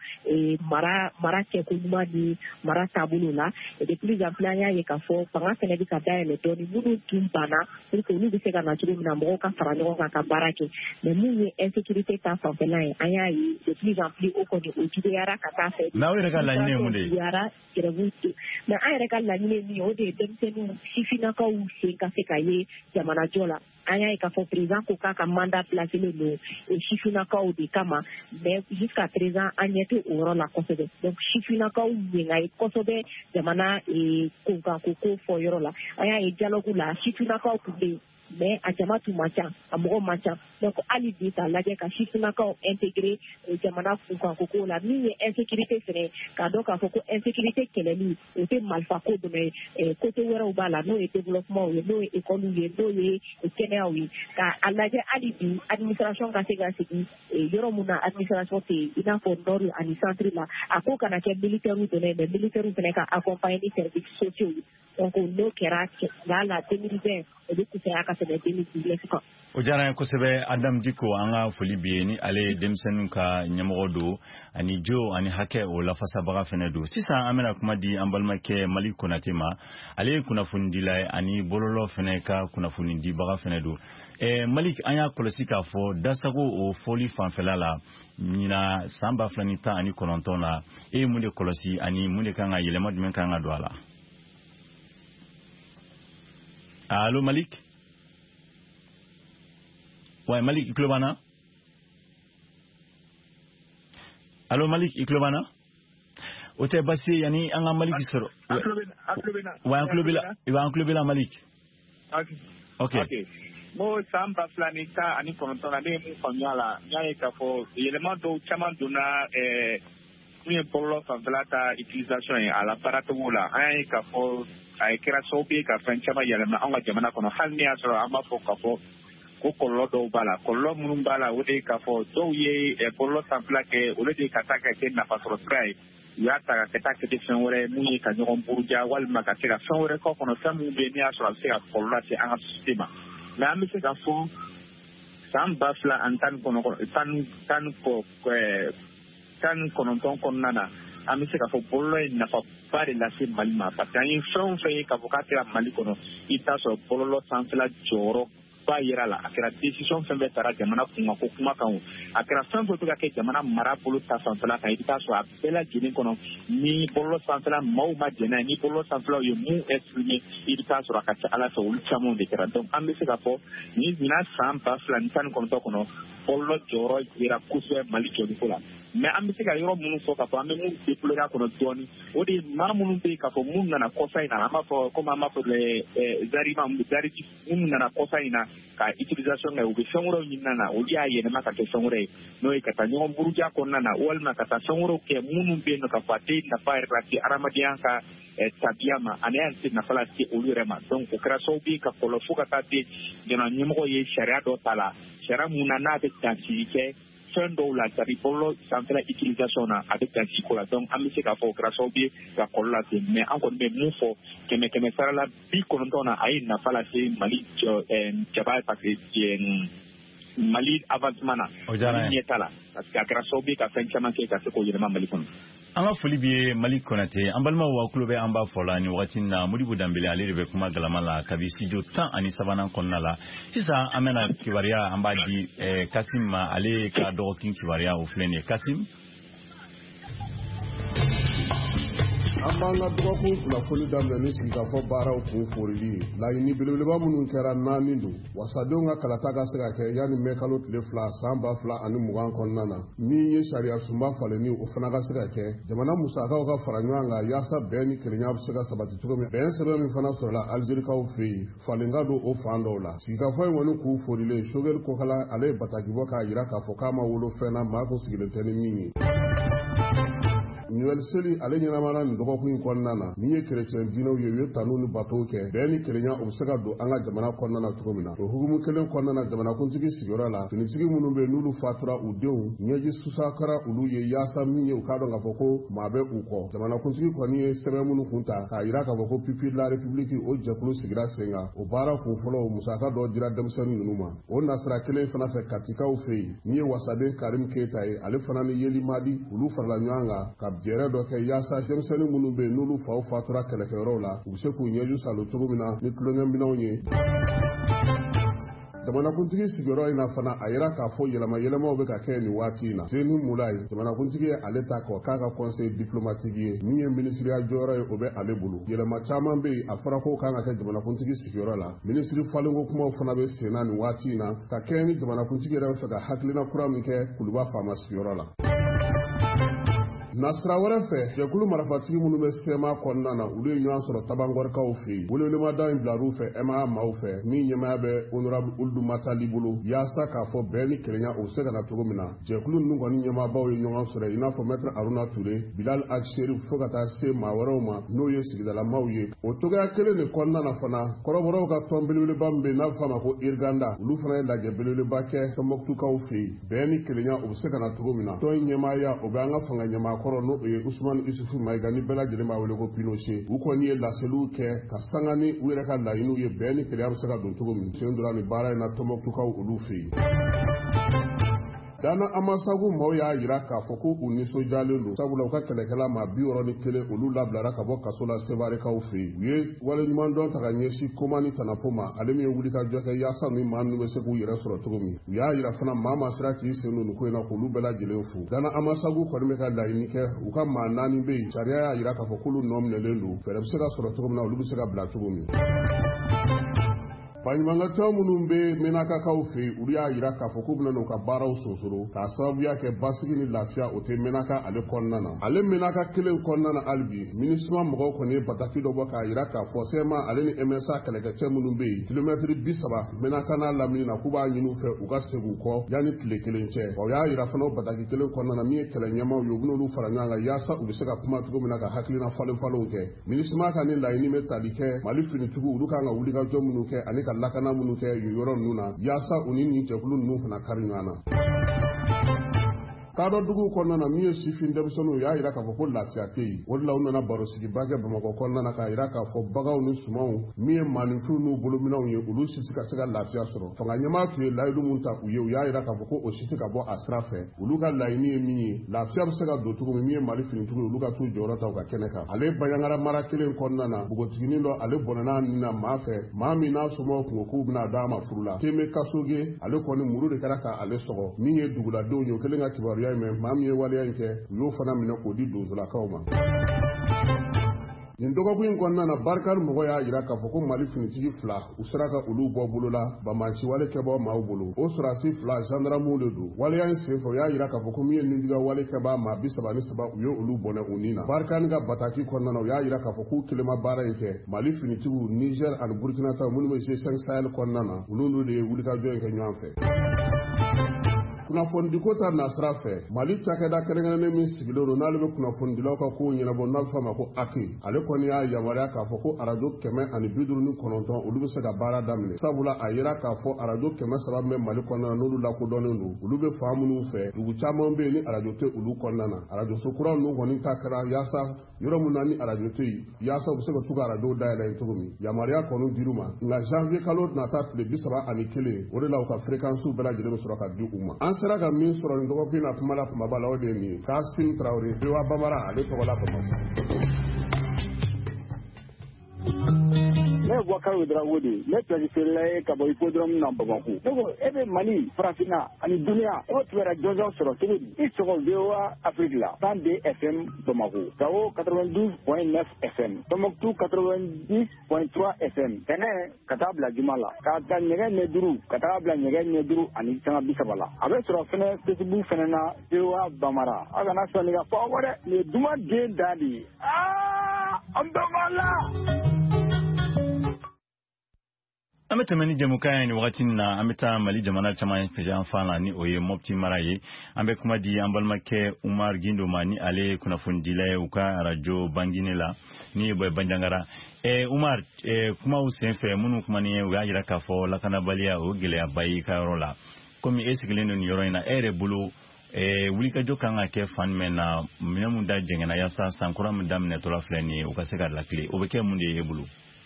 mara kɛko ɲuman ni mara taabolo la de plus en plus an y'a ye k'a fɔ fanga fɛnɛ bɛ ka dayɛlɛ dɔɔni minnu tun banna pour que olu bɛ se ka na cogo min na mɔgɔw ka fara ɲɔgɔn kan ka baara kɛ mais min ye insécurité ta fanfɛla ye an y'a ye de plus en plus o kɔni o juguyara ka taa fɛ n'aw yɛrɛ ka laɲini ye mun de ye mais an yɛrɛ ka laɲini ye min ye o de ye denmisɛnninw sifinnakaw sen ka se ka ye jamanajɔ la an y'a ye k'a fɔ président ko k'a ka mandat placelen don sifinnakaw de kama mais jusqu'à présent an ɲɛ tɛ o yɔrɔ la kosɛbɛ donc sifinnakaw ɲenga ye kosɛbɛ jamana kunkanko ko fɔ yɔrɔ la an y'a ye dialogue la sifinnakaw tun bɛ yen mais a jama tun man ca a mɔgɔ man ca donc hali bi k'a lajɛ ka sifinnakaw intégrer jamana kunkanko ko la min ye insécurité fɛnɛ k'a dɔn k'a fɔ ko insécurité kɛlɛli o tɛ marifa ko dɔrɔn ye côté wɛrɛw b'a la n'o ye développement ye n'o ye école ye n'o ye kɛnɛyaw ye k'a lajɛ hali bi administration ka se ka sigi yɔrɔ mun na administration tɛ yen i n'a fɔ nord ani centre la a ko kana kɛ militaire dɔrɔn mais militaire fɛnɛ ka accompagner ni services sociaux ye donc n'o kɛra la 2020 o bɛ kusaya ka tɛmɛ 2019 kan. o diyara n ye kosɛbɛ Adam Diko an ka foli bi ye ni ale ye denmisɛnninw ka ɲɛmɔgɔ don ani jo ani hakɛ o lafasabaga fɛnɛ don sisan an bɛna kuma di an balimakɛ Mali Konate ma ale ye kunnafonidila ye ani bɔlɔlɔ fɛnɛ ka kunnafonidibaga fɛnɛ don Malik an y'a kɔlɔsi k'a fɔ dasago o fɔli fanfɛla la ɲina san 2019 la e ye mun de kɔlɔsi ani mun de kan ka yɛlɛma jumɛn kan ka don a la allo Malik ouais Malik i tulo b'an na allo Malik i tulo b'an na o tɛ basi ye yani an ka Malik sɔrɔ wa an tulo b'i la Malik ok mo san 2019 na ne ye mun faamuya la n y'a ye k'a fɔ yɛlɛma dɔw caman donna mun ye bɔlɔlɔ fanfɛla ta utilisation ye a la baaracogo la an ye k'a fɔ a ye kɛra sababu ye ka fɛn caman yɛlɛma an ka jamana kɔnɔ hali ni y'a sɔrɔ an b'a fɔ k'a fɔ ko kɔlɔlɔ dɔw b'a la kɔlɔlɔ minnu b'a la o de ye k'a fɔ dɔw ye bɔlɔlɔ sanfɛla kɛ olu de ka taa ka kɛ nafasɔrɔ sira ye u y'a ta ka taa kɛ fɛn wɛrɛ mun ye ka ɲɔgɔn buruja walima ka se ka fɛn wɛrɛ kɔ kɔnɔ fɛn minnu bɛ yen n'i y'a sɔrɔ a bɛ se ka kɔlɔlɔ lase an ka société ma mais an bɛ se ka fɔ san 2019 kɔnɔna na an bɛ se ka fɔ bɔlɔlɔ ye nafaba de lase Mali ma parce que an ye fɛn o fɛn ye k'a fɔ k'a kɛra Mali kɔnɔ i bɛ taa sɔrɔ bɔlɔlɔ sanfɛla jɔyɔrɔ ba yira la a kɛra décision fɛn bɛɛ tara jamana kunkan ko kumakan a kɛra fɛn fɛn bɛ ka kɛ jamana mara bolo ta fanfɛla kan i bɛ taa sɔrɔ a bɛɛ lajɛlen kɔnɔ ni bɔlɔlɔ sanfɛla maaw ma jɛn n'a ye ni bɔlɔlɔ sanfɛlaw ye mun exprimer i bɛ taa sɔrɔ a ka ca Ala fɛ olu caman de kɛra donc an bɛ se ka fɔ ni ɲinan san 2019 kɔnɔ bɔlɔlɔ jɔyɔrɔ yera kosɛbɛ Mali jɔliko la mais an bɛ se ka yɔrɔ minnu fɔ k'a fɔ an bɛ mun déplorer a kɔnɔ dɔɔni o de ye maa minnu bɛ yen k'a fɔ mun nana kɔsa in na an b'a fɔ comme an b'a fɔ zariji mun nana kɔsa in na ka utilisation kɛ u bɛ fɛn wɛrɛw ɲini na olu y'a yɛlɛma ka kɛ fɛn wɛrɛ ye n'o ye ka taa ɲɔgɔn buruja kɔnɔna na walima ka taa fɛn wɛrɛw kɛ minnu bɛ yen nɔ k'a fɔ a tɛ nafa yɛrɛ lase adamadenya ka tabiya ma ani an tɛ nafa lase olu yɛrɛ ma donc o kɛra sababu ye ka kɔlɔlɔ fo ka taa se jamana ɲɛmɔgɔ ye sariya dɔ ta la sariya mun na n'a bɛ dansigi kɛ fɛn dɔw la c'est-à-dire bɔlɔlɔ sanfɛla utilisation na a bɛ dansigi ko la donc an bɛ se k'a fɔ o kɛra sababu ye ka kɔlɔlɔ lase mais an kɔni bɛ mun fɔ 100 sara la 90 na a ye nafa lase Mali jaba parce que Mali avancement na Mali ɲɛta la parce que a kɛra sababu ye ka fɛn caman kɛ ka se k'o yɛlɛma Mali kɔnɔ. An ka foli bɛ Mali Konate an balima wa kulo bɛ an b'a fɔ la ni wagati na Modibo Dambele ale de bɛ kuma galama la kabi studio 13 kɔnɔna la sisan an bɛna kibaruya an b'a di Kasim ma ale ka dɔgɔkin kibaruya o filɛ nin ye Kasim. An b'an ka dɔgɔkun kunnafoni daminɛ ni sigikafɔ baaraw kun forili ye laɲini belebeleba minnu kɛra 4 don wasadenw ka kalata ka se ka kɛ yanni mɛ kalo tile 2 san 2020 kɔnɔna na min ye sariya sunba falenni o fana ka se ka kɛ jamana musakaw ka fara ɲɔgɔn kan yaasa bɛn ni kelenya bɛ se ka sabati cogo min bɛn sɛbɛn min fana sɔrɔla Algerikaw fɛ yen falen ka don o fan dɔw la sigikafɔ in kɔni kun forilen Shogel Kokala ale ye bataki bɔ k'a jira k'a fɔ k'a ma wolo fɛn na maa kun sigilen tɛ ni min ye Noël Seli ale ɲɛnamana nin dɔgɔkun in kɔnɔna na min ye chrétien diinɛw ye u ye tanu ni batow kɛ bɛn ni kelenya o bɛ se ka don an ka jamana kɔnɔna na cogo min na o hukumu kelen kɔnɔna na jamanakuntigi sigiyɔrɔ la finitigi minnu bɛ n'olu fatura u denw ɲɛji susa kɛra olu ye yaasa min ye u k'a dɔn k'a fɔ ko maa bɛ u kɔ jamanakuntigi kɔni ye sɛbɛn minnu kun ta k'a jira k'a fɔ ko pipi la république o jɛkulu sigira sen kan o baara kun fɔlɔ musaka dɔ dira denmisɛnnin ninnu ma o nasira kelen fana fɛ katikaw fɛ yen min ye wasaden Karim Keita ye ale fana ni Yeli Madi olu farala ɲɔgɔn kan ka jɛrɛ dɔ kɛ yaasa denmisɛnnin minnu bɛ yen n'olu faw fatura kɛlɛkɛyɔrɔw la u bɛ se k'u ɲɛju salo cogo min na ni tulonkɛminɛw ye jamanakuntigi sigiyɔrɔ in na fana a yira k'a fɔ yɛlɛmaw bɛ ka kɛ nin waati in na Seni Mulayi jamanakuntigi ye ale ta kɔ k'a ka conseil diplomatique ye min ye minisiriya jɔyɔrɔ ye o bɛ ale bolo yɛlɛma caman bɛ yen a fɔra ko kan ka kɛ jamanakuntigi sigiyɔrɔ la minisiri falenko kumaw fana bɛ sen na nin waati in na ka kɛ ni jamanakuntigi yɛrɛ bɛ fɛ ka hakilina kura min kɛ Kuluba faama sigiyɔrɔ la Nasira wɛrɛ fɛ jɛkulu marifatigi minnu bɛ sema kɔnɔna na olu ye ɲɔgɔn sɔrɔ Tabankɔrikaw fɛ yen welewelemadan in bilar'u fɛ MA maaw fɛ min ɲɛmaya bɛ honorable Ulu Matali bolo yaasa k'a fɔ bɛn ni kelenya o bɛ se ka na cogo min na jɛkulu ninnu kɔni ɲɛmaabaw ye ɲɔgɔn sɔrɔ i n'a fɔ Maître Aruna Ture Bilal Adsherif fo ka taa se maa wɛrɛw ma n'o ye sigidalamaw ye o togoya kelen de kɔnɔna na fana kɔrɔbɔrɔw ka tɔn belebeleba min bɛ yen n'a bɛ f'a ma ko Irganda olu fana ye lajɛ belebeleba kɛ Tɔnbɔkutukaw fɛ yen bɛn ni kelenya o bɛ se ka na cogo min na tɔn ɲɛmaaya o bɛ an ka fanga ɲɛmaakɔrɔ n'o ye Usman Isufu Mayiga ni bɛɛ lajɛlen b'a wele ko Pinochet u kɔni ye laseliw kɛ ka sanga ni u yɛrɛ ka laɲiniw ye bɛn ni kelenya bɛ se ka don cogo min sen donna nin baara in na Tɔnbɔkutukaw olu fɛ yen Dana Amasagu maaw y'a jira k'a fɔ ko u nisɔndiyalen don sabula u ka kɛlɛkɛla maa 61 olu labilara ka bɔ kaso la Sevarekaw fɛ yen u ye waleɲuman dɔn ta ka ɲɛsin Komani Tanapo ma ale min ye wulikajɔ kɛ yaasa ni maa minnu bɛ se k'u yɛrɛ sɔrɔ cogo min u y'a jira fana maa sera k'i sen don nin ko in na k'olu bɛɛ lajɛlen fo Dana Amasagu kɔni bɛ ka laɲini kɛ u ka maa 4 bɛ yen sariya y'a jira k'a fɔ k'olu nɔ minɛlen don fɛɛrɛ bɛ se ka sɔrɔ cogo min na olu bɛ se ka bila cogo min baɲumankɛtɔn minnu bɛ mɛnakakaw fɛ olu y'a yira k'a fɔ k'u bɛna n'u ka baaraw sonsoro k'a sababuya kɛ basigi ni lafiya o tɛ mɛnaka ale kɔnɔna na ale mɛnaka kelen kɔnɔna na hali bi minisima mɔgɔw kɔni ye bataki dɔ bɔ k'a yira k'a fɔ sema ale ni MSA kɛlɛkɛcɛ minnu bɛ yen kilomɛtiri 30 mɛnaka n'a lamini na k'u b'a ɲini u fɛ u ka segin u kɔ yanni tile kelen cɛ o y'a yira fana o bataki kelen kɔnɔna na min ye kɛlɛ ɲɛmaaw ye u bɛn'olu fara ɲɔgɔn kan yaasa u bɛ se ka kuma cogo min na ka hakilina falen-falenw kɛ minisima ka ni laɲini bɛ tali kɛ Mali finitigiw olu kan ka wulikajɔ minnu kɛ ani ka lakana minnu kɛ yɔrɔ ninnu na yaasa u ni nin jɛkulu ninnu fana kari ɲɔgɔn na. Kadɔ dugu kɔnɔna na min ye sifin denmisɛnninw y'a yira k'a fɔ ko lafiya tɛ yen o de la u nana baro sigiba kɛ Bamakɔ kɔnɔna na k'a yira k'a fɔ baganw ni sumanw min ye maaninfinw n'u bolominɛw ye olu si tɛ ka se ka lafiya sɔrɔ fanga ɲɛmaa tun ye layidu min ta u ye u y'a yira k'a fɔ ko o si tɛ ka bɔ a sira fɛ olu ka laɲini ye min ye lafiya bɛ se ka don cogo min ye Mali finitigiw olu ka t'u jɔyɔrɔ ta u ka kɛnɛ kan ale Baɲangara mara kelen kɔnɔna na npogotiginin dɔ ale bɔnna nin na maa fɛ maa min n'a somɔgɔw kun k'u bɛna d'a ma furu la Teme Kasoge ale kɔni muru de kɛra k'ale sɔgɔ min ye duguladenw ye o kelen ka kibaruya mɛn maa min ye waleya in kɛ u y'o fana minɛ k'o di donsolakaw ma. nin dɔgɔkun in kɔnɔna na Barikari mɔgɔ y'a yira k'a fɔ ko Mali finitigi 2 u sera ka olu bɔ bolo la Bamanci wale kɛbɔ maaw bolo o sɔrɔdasi 2 gendarmew de don waleya in senfɛ u y'a yira k'a fɔ ko min ye ninjuguya wale kɛbaa maa 33 u ye olu bɔnɛ u ni na Barikari ka bataki kɔnɔna na u y'a yira k'a fɔ k'u kelen ma baara in kɛ Mali finitigiw Niger ani Burkina taw minnu bɛ G5 Sahel kɔnɔna na olu de ye wulikajɔ in kɛ ɲɔgɔn fɛ. Kunnafonidiko ta nasira fɛ Mali cakɛda kɛrɛnkɛrɛnnen min sigilen don n'ale bɛ kunnafonidilaw ka kow ɲɛnabɔ n'a bɛ fɔ a ma ko AKI ale kɔni y'a yamaruya k'a fɔ ko arajo 159 olu bɛ se ka baara daminɛ sabula a yira k'a fɔ arajo 300 bɛ Mali kɔnɔna na n'olu lakodɔnnen don olu bɛ fan minnu fɛ dugu caman bɛ yen ni arajo tɛ olu kɔnɔna na arajo so kura ninnu kɔni ta kɛra yaasa yɔrɔ min na ni arajo tɛ yen yaasa u bɛ se ka to ka arajo dayɛlɛ cogo min yamaruya kɔni dir'u ma nka janvier kalo nata tile 31 o de la u ka fréquences bɛɛ lajɛlen bɛ sɔrɔ ka di u ma an sera ka min sɔrɔ nin dɔgɔkun na kuma la kumaba la o de ye nin ye Kasim Traoré Bewa Bamara ale tɔgɔ la Bamakɔ. Ne ye Boubacar Ouedraogo ne préféré ye ka bɔ hippodrome na Bamakɔ. Ne ko e bɛ Mali farafinna ani duniya e bɛ tubara jɔnjɔn sɔrɔ cogo di i sɔgɔ VOA Afrique la 102 FM Bamakɔ Gao 92.9 FM Tombouctou 90.3 FM Tɛnɛ ka taa bila Juma la ka taa ɲɛgɛn ɲɛ 5 ka taa bila ɲɛgɛn ɲɛ 5 ani sanga 30 la a bɛ sɔrɔ fɛnɛ Facebook fɛnɛ na VOA Bamara a kana sɔnni ka fɔ wɛrɛ nin ye duman den da de ye an bɛɛ b'a la. An bɛ tɛmɛ ni jɛmukan ye nin wagati na an bɛ taa Mali jamana caman fɛ yan fan la ni o ye Mopti mara ye an bɛ kuma di an balimakɛ Umar Gindo ma ni ale ye kunnafonidila ye u ka arajo Bangine la ni Banjangara Umar kumaw senfɛ minnu kumani ye u y'a yira k'a fɔ lakanabaliya o gɛlɛyaba ye ka yɔrɔ la komi e sigilen don nin yɔrɔ in na e yɛrɛ bolo wulikajɔ kan ka kɛ fan jumɛn na minɛn mun da jɛngɛnna yaasa sankura min daminɛtɔla filɛ nin ye u ka se ka lakile o bɛ kɛ mun de ye e bolo.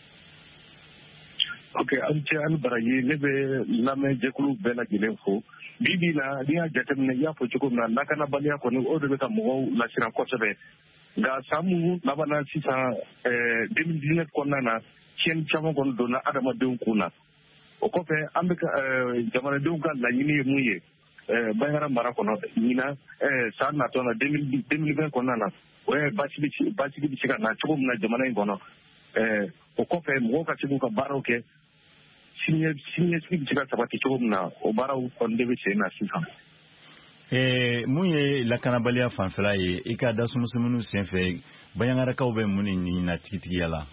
Ok, an cɛ ani baraji ne bɛ lamɛn jɛkulu bɛɛ lajɛlen fo bi bi na n'i y'a jateminɛ i y'a fɔ cogo min na lakanabaliya kɔni o de bɛ ka mɔgɔw lasiran kosɛbɛ nka san minnu laban na sisan 2019 kɔnɔna na tiɲɛni caman kɔni donna adamadenw kun na o kɔfɛ an bɛ jamanadenw ka laɲini ye mun ye Baɲangara mara kɔnɔ ɲina san natɔ na 2020 kɔnɔna na o ye basigi bɛ se ka na cogo min na jamana in kɔnɔ o kɔfɛ mɔgɔw ka se k'u ka baaraw kɛ siniɲɛsigi bɛ se ka sabati cogo min na o baaraw kɔni de bɛ sen na sisan. Mun ye lakanabaliya fanfɛla ye i ka dasumunsumunu senfɛ Baɲangarakaw bɛ mun de ɲini na tigitigiya la.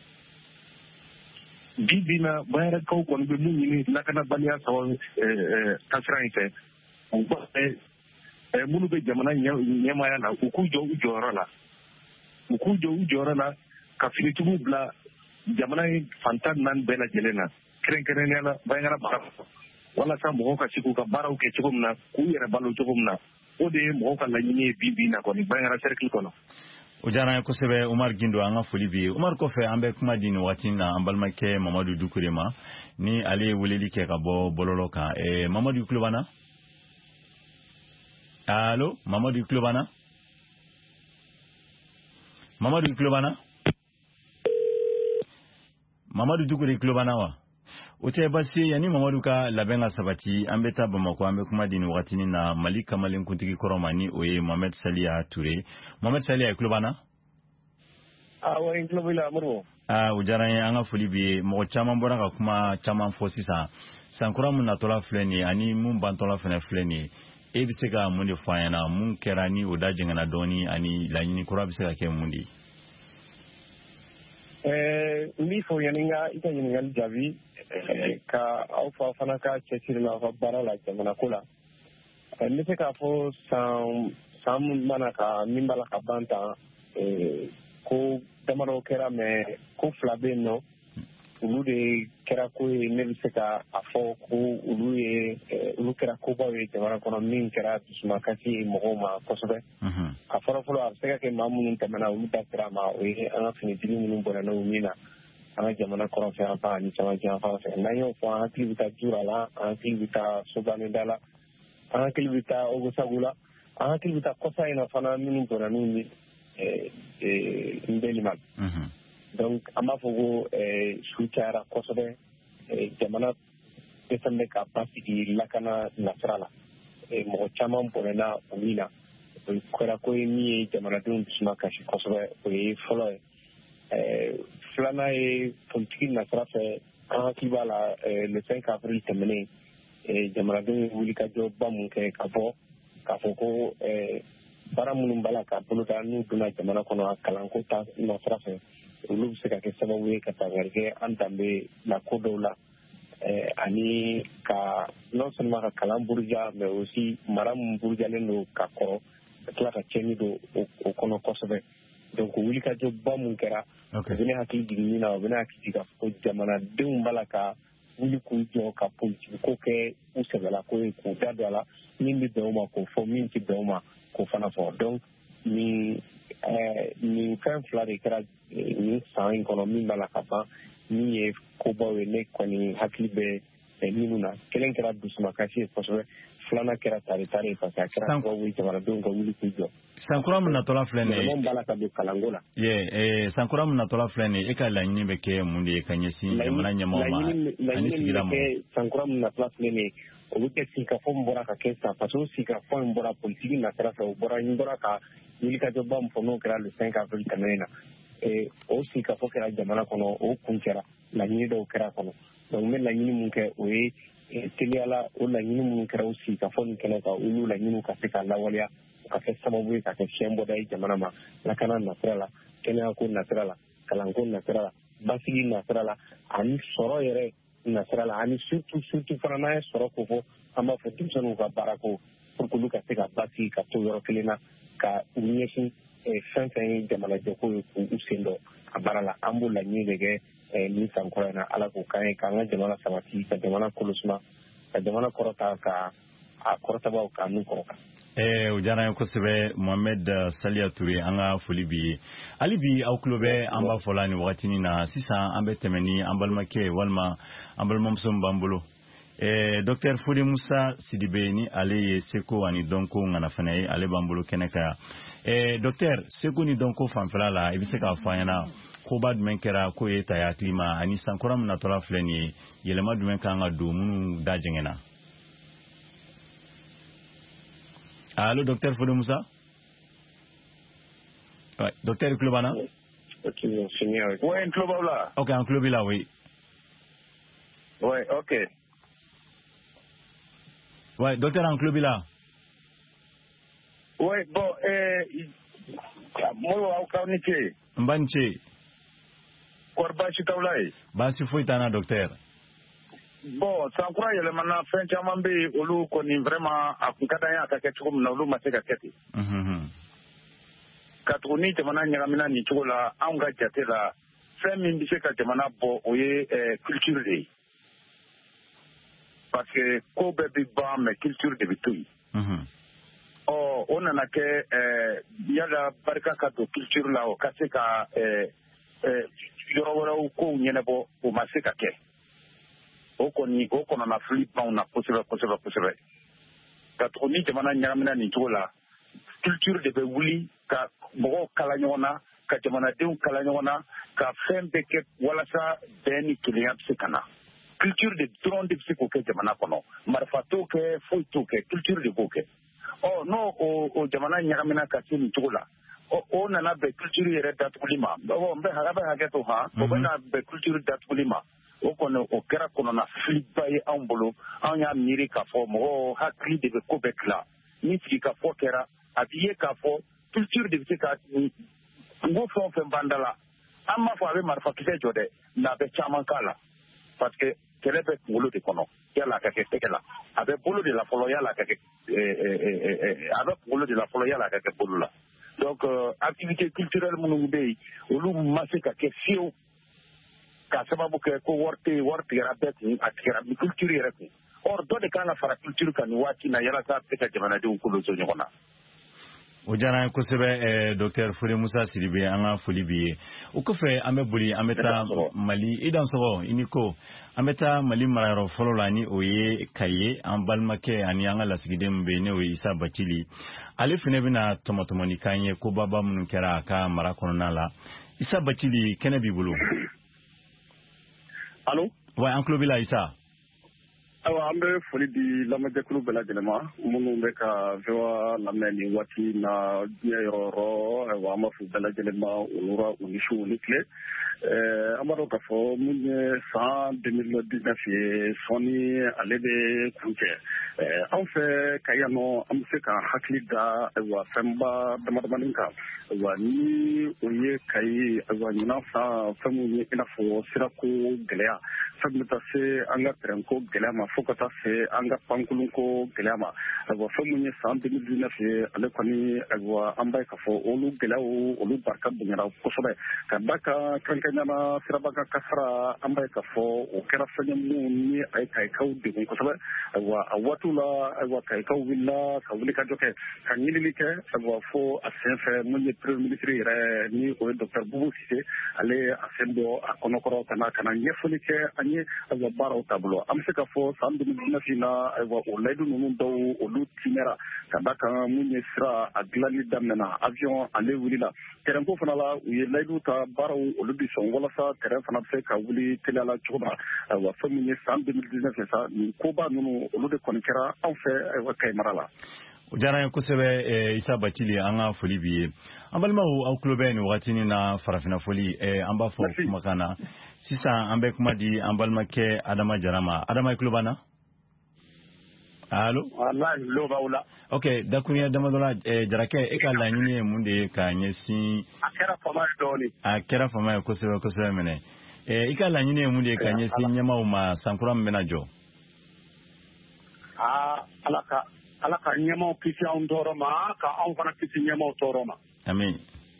Bi na Baɲangarakaw kɔni bɛ mun ɲini lakanabaliya sababu kasira in fɛ u b'a fɛ minnu bɛ jamana ɲɛmaaya la u k'u jɔ u jɔyɔrɔ la u k'u jɔ u jɔyɔrɔ la ka finitigiw bila jamana in fantan 4 bɛɛ lajɛlen na kɛrɛnkɛrɛnnenya la Baɲangara mara walasa mɔgɔw ka se k'u ka baaraw kɛ cogo min na k'u yɛrɛ balo cogo min na o de ye mɔgɔw ka laɲini ye bi na kɔni Baɲangara cercle kɔnɔ. O diyara an ye kosɛbɛ Umar Gindo an ka foli b'i ye Umar kɔfɛ an bɛ kuma di nin waati na an balimakɛ Mamadu Dukure ma ni ale ye weleli kɛ ka bɔ bɔlɔlɔ kan Mamadu tulo b'an na allo Mamadu tulo b'an na Mamadu tulo b'an na Mamadu Dukure tulo b'an na wa o tɛ baasi ye yanni Mamadu ka labɛn ka sabati an bɛ taa Bamakɔ an bɛ kuma di nin wagati na Mali kamalenkuntigi kɔrɔ ma ni o ye Mohamed Saliya Touré Mohamed Saliya tulo b'an na wa in tulo b'i la Modibo o diyara n ye an ka foli bi mɔgɔ caman bɔra ka kuma caman fɔ sisan sankura mun natɔla filɛ nin ye ani mun bantɔla fɛnɛ filɛ nin ye e bɛ se ka mun de fɔ an ɲɛna mun kɛra ni o da jɛngɛnna dɔɔni ani laɲini kura bɛ se ka kɛ mun de ye. N b'i fɔ yanni i ka ɲininkali jaabi ka aw fa fana ka cɛsiri la aw ka baara la jamana ko la. N bɛ se k'a fɔ san mun mana ka min b'a la ka ban tan ko damadɔ kɛra mɛ ko fila bɛ yen nɔ olu de kɛra ko ye ne bɛ se ka a fɔ ko olu kɛra kobaw ye jamana kɔnɔ min kɛra dusumakasi ye mɔgɔw ma kosɛbɛ. A fɔlɔfɔlɔ a bɛ se ka kɛ maa minnu tɛmɛna olu da sira ma o ye an ka finitigi minnu bɔnna n'o min na an ka jamana kɔrɔ fɛ an fan ani camancɛ yan fan fɛ n'an y'o fɔ an hakili bɛ taa jura la an hakili bɛ taa sobanida la an hakili bɛ taa ogosagu la an hakili bɛ taa kɔsa in na fana minnu bɔnna n'u ni Nbelima. Donc an b'a fɔ ko su cayara kosɛbɛ jamana dɛsɛn bɛ ka basigi lakana nasira la mɔgɔ caman bɔnɛna o min na o kɛra ko ye min ye jamanadenw dusuma kasi kosɛbɛ o ye fɔlɔ ye filanan ye politiki nasira fɛ an hakili b'a la le 5 avril tɛmɛnen jamanadenw ye wulikajɔba mun kɛ ka bɔ k'a fɔ ko baara minnu b'a la ka boloda n'u donna jamana kɔnɔ a kalanko ta nasira fɛ olu bɛ se ka kɛ sababu ye ka tangari kɛ an danbe la ko dɔw la ani ka non seulement ka kalan buruja mais aussi mara min burujalen don ka kɔrɔ ka tila ka tiɲɛni don o kɔnɔ kosɛbɛ donc wulikajɔba mun kɛra o bɛ ne hakili jigin min na o bɛ ne hakili jigin k'a fɔ ko jamanadenw b'a la ka wuli k'u jɔ ka politiki ko kɛ u sɛbɛla ko ye k'u da don a la min bɛ bɛn o ma k'o fɔ min tɛ bɛn o ma k'o fana fɔ donc nin fɛn fila de kɛra nin san in kɔnɔ min b'a la ka ban min ye kobaw ye ne kɔni hakili bɛ minnu na kelen kɛra dusumakasi ye kosɛbɛ filanan kɛra tare-tare ye parce que a kɛra sababu ye jamanadenw ka wuli k'u jɔ. Sankura min natɔla filɛ nin ye ɲɛmɔgɔ b'a la ka don kalanko la. Sankura min natɔla filɛ nin ye e ka laɲini bɛ kɛ mun de ye ka ɲɛsin jamana ɲɛmɔgɔw ma ani sigida mɔgɔw. Sankura min natɔla filɛ nin ye o bɛ kɛ sigikafɔ min bɔra ka kɛ sisan parce que o sigikafɔ in bɔra politiki nasira fɛ o bɔra ka wulikajɔba min fɔ n'o kɛra le 5 avril tɛmɛnen na o sigikafɔ kɛra jamana kɔnɔ o kun kɛra laɲini dɔw kɛra kɔnɔ donc n bɛ laɲini mun kɛ o ye teliyala o laɲini minnu kɛra o sigikafɔ nin kɛnɛ kan olu laɲiniw ka se ka lawaleya ka kɛ sababu ye ka kɛ fiɲɛ bɔda ye jamana ma lakana nasira la kɛnɛyako nasira la kalanko nasira la basigi nasira la ani sɔrɔ yɛrɛ nasira la ani surtout fana n'an ye sɔrɔ ko fɔ an b'a fɔ denmisɛnninw ka baara ko pour que olu ka se ka basigi ka to yɔrɔ kelen na ka u ɲɛsin fɛn fɛn ye jamanajɔko ye k'u sen dɔ a baara la an b'o laɲini de kɛ nin san kɔrɔ in na ala k'o k'an ye k'an ka jamana sabati ka jamana kolosuma ka jamana kɔrɔta ka a kɔrɔtabaw k'a n'u kɔrɔta. O diyara n ye kosɛbɛ Mohamed Saliya Ture an ka foli b'i ye hali bi aw tulo bɛ an b'a fɔ la nin wagatinin na sisan an bɛ tɛmɛ ni an balimakɛ walima an balimamuso min b'an bolo Dr Fode Musa Sidibe ni ale ye seko ani dɔnko ŋana fana ye ale b'an bolo kɛnɛ kan yan Dr seko ni dɔnko fanfɛla la i bɛ se k'a fɔ an ɲɛna koba jumɛn kɛra ko ye ta ye hakili ma ani sankura min natɔla filɛ nin ye yɛlɛma jumɛn kan ka don minnu da jɛngɛnna. Allô, docteur Fode Musa? Ouais, docteur Klobana? Oui, un club là. Ok, un club là, oui. Oui, ok. Ouais, docteur, un club là. Oui, bon, moi, au Kauniché. Mbanché. Korbashi Taulai. Basi Fouitana, docteur. Bon, Sankura yɛlɛmana fɛn caman bɛ yen olu kɔni vraiment a kun ka d'an ye a ka kɛ cogo min na olu ma se ka kɛ ten. Ka tugu ni jamana ɲagamina nin cogo la anw ka jate la fɛn min bɛ se ka jamana bɔ o ye culture de ye parce que ko bɛɛ bɛ ban mais culture de bɛ to yen. O nana kɛ yala barika ka don culture la o ka se ka yɔrɔ wɛrɛw kow ɲɛnabɔ o ma se ka kɛ. O kɔnɔna fili panw na kosɛbɛ kosɛbɛ kosɛbɛ ka tugu ni jamana ɲagamina nin cogo la culture de bɛ wuli ka mɔgɔw kala ɲɔgɔn na ka jamanadenw kala ɲɔgɔn na ka fɛn bɛɛ kɛ walasa bɛn ni kelenya bɛ se ka na culture de dɔrɔn de bɛ se k'o kɛ jamana kɔnɔ marifa t'o kɛ foyi t'o kɛ culture de b'o kɛ n'o o jamana ɲagamina ka se nin cogo la o nana bɛn culture yɛrɛ datuguli ma bon n bɛ hakɛ to o bɛna bɛn culture datuguli ma o kɔni o kɛra kɔnɔna filiba ye anw bolo anw y'a miiri k'a fɔ mɔgɔw hakili de bɛ ko bɛɛ tila ni sigi ka fɔ kɛra a b'i ye k'a fɔ culture de bɛ se ka kungo fɛn o fɛn b'an da la an m'a fɔ a bɛ marifakisɛ jɔ dɛ nka a bɛ caman k'a la parce que kɛlɛ bɛ kunkolo de kɔnɔ yala a ka kɛ tɛgɛ la a bɛ bolo de la fɔlɔ yala a ka kɛ a bɛ kunkolo de la fɔlɔ yala a ka kɛ bolo la donc activité culturelle minnu bɛ yen olu ma se ka kɛ fiyewu k'a sababu kɛ ko wari tigɛra bɛɛ kun a tigɛra ni culture yɛrɛ kun or dɔ de kan ka fara culture kan nin waati in na yalasa a bɛ se ka jamanadenw kolo to ɲɔgɔn na. O diyara n ye kosɛbɛ Dr Fode Musa Sidibe an ka foli b'i ye o kɔfɛ an bɛ boli an bɛ taa Mali i dansɔgɔ i ni ko an bɛ taa Mali marayɔrɔ fɔlɔ la ni o ye Kaye an balimakɛ ani an ka lasigiden min bɛ yen n'o ye Isa Bacili ale fana bɛna tɔmɔtɔmɔni k'an ye ko baba minnu kɛra a ka mara kɔnɔna la Isa Bacili kɛnɛ b'i bolo. Allo wa an tulo b'i la Isa. Ayiwa an bɛ foli di lamɛnjɛkulu bɛɛ lajɛlen ma minnu bɛ ka VOA lamɛn nin waati na diɲɛ yɔrɔ yɔrɔ ayiwa an b'a fɔ bɛɛ lajɛlen ma u ni su u ni tile an b'a dɔn k'a fɔ min ye san 2019 ye sɔnni ale bɛ kuncɛ anw fɛ ka yan nɔ an bɛ se ka hakili da ayiwa fɛnba damadamanin kan ayiwa ni o ye Kayi ayiwa ɲinan san fɛn minnu ye i n'a fɔ sirako gɛlɛya fɛn bɛ taa se an ka terɛnko gɛlɛya ma fo ka taa se an ka pankolonko gɛlɛya ma ayiwa fɛn minnu ye san 2019 ye ale kɔni ayiwa an b'a ye k'a fɔ olu gɛlɛyaw olu barika bonyana kosɛbɛ ka da kan kɛrɛnkɛrɛnnena sirabakan kasara an b'a ye k'a fɔ o kɛra fɛn ye minnu ni a ye kayikaw degun kosɛbɛ ayiwa a waatiw la ayiwa kayikaw wulila ka wuli ka jɔ kɛ ka ɲinili kɛ ayiwa fo a sen fɛ mun ye premier ministre yɛrɛ ni o ye Dr Boubou Cissé ale a sen bɔ a kɔnɔkɔrɔ ka na ɲɛfɔli kɛ an ye ayiwa baaraw taabolo an bɛ se ka fɔ san 2019 na ayiwa o layidu ninnu dɔw olu timɛra ka da kan mun ye sira a dilanni daminɛna avion ale wulila terɛnko fana la u ye layidu ta baaraw olu bi sɔn walasa terɛn fana bɛ se ka wuli teliya la cogo min na ayiwa fɛn min ye san 2019 sa nin koba ninnu olu de kɔni kɛra anw fɛ ayiwa Kayi mara la. O diyara n ye kosɛbɛ Isa Bacili an ka foli b'i ye an balimaw aw tulo bɛ nin waatinin na farafina foli an b'a fɔ kumakan na sisan an bɛ kuma di an balimakɛ Adama Jara ma Adama i tulo b'an na. Allo wallahi lo b'aw la. ok dakuruɲɛ damadɔ la Jarakɛ e ka laɲini ye mun de ye k'a ɲɛsin a kɛra fama ye dɔɔnin a kɛra fama ye kosɛbɛ kosɛbɛ minɛ i ka laɲini ye mun de ye k'a ɲɛsin ɲɛmaaw ma sankura min bɛna jɔ. Ala ka ɲɛmaaw kisi anw tɔɔrɔ ma ka anw fana kisi ɲɛmaaw tɔɔrɔ ma. Amin.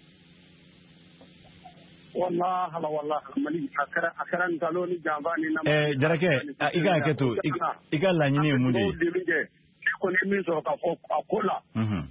Wallahi Mali a kɛra nkalon ni janfa ni na. Jarakɛ i ka hakɛ to i ka laɲini ye mun de ye. Ko ni min sɔrɔ ka fɔ a ko la.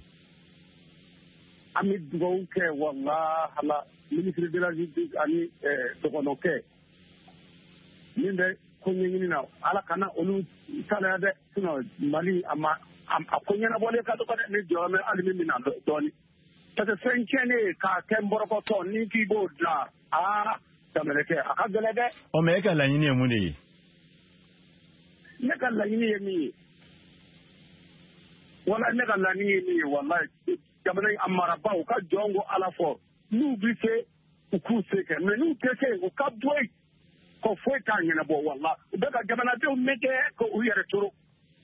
An bɛ dugawu kɛ wallahi ministre de la justice ani dɔgɔnɔkɛ min bɛ ko ɲɛɲini na Ala kana olu salaya dɛ sinon Mali a ko ɲɛnabɔlen ka dɔgɔ dɛ ne jɔyɔrɔ bɛ hali min na dɔɔnin parce que fɛn tiɲɛnen k'a kɛ nbɔrɔkɔtɔ ni k'i b'o dilan Damelekɛ a ka gɛlɛn dɛ. Mais e ka laɲini ye mun de ye. Ne ka laɲini ye min ye wala ne ka laɲini ye min ye wallahi jamana a marabaaw ka jɔn ko Ala fɔ n'u bɛ se u k'u se kɛ mais n'u tɛ se u ka bɔ yen ko foyi t'a ɲɛnabɔ wallahi u bɛ ka jamanadenw nɛgɛ ko u yɛrɛ toro.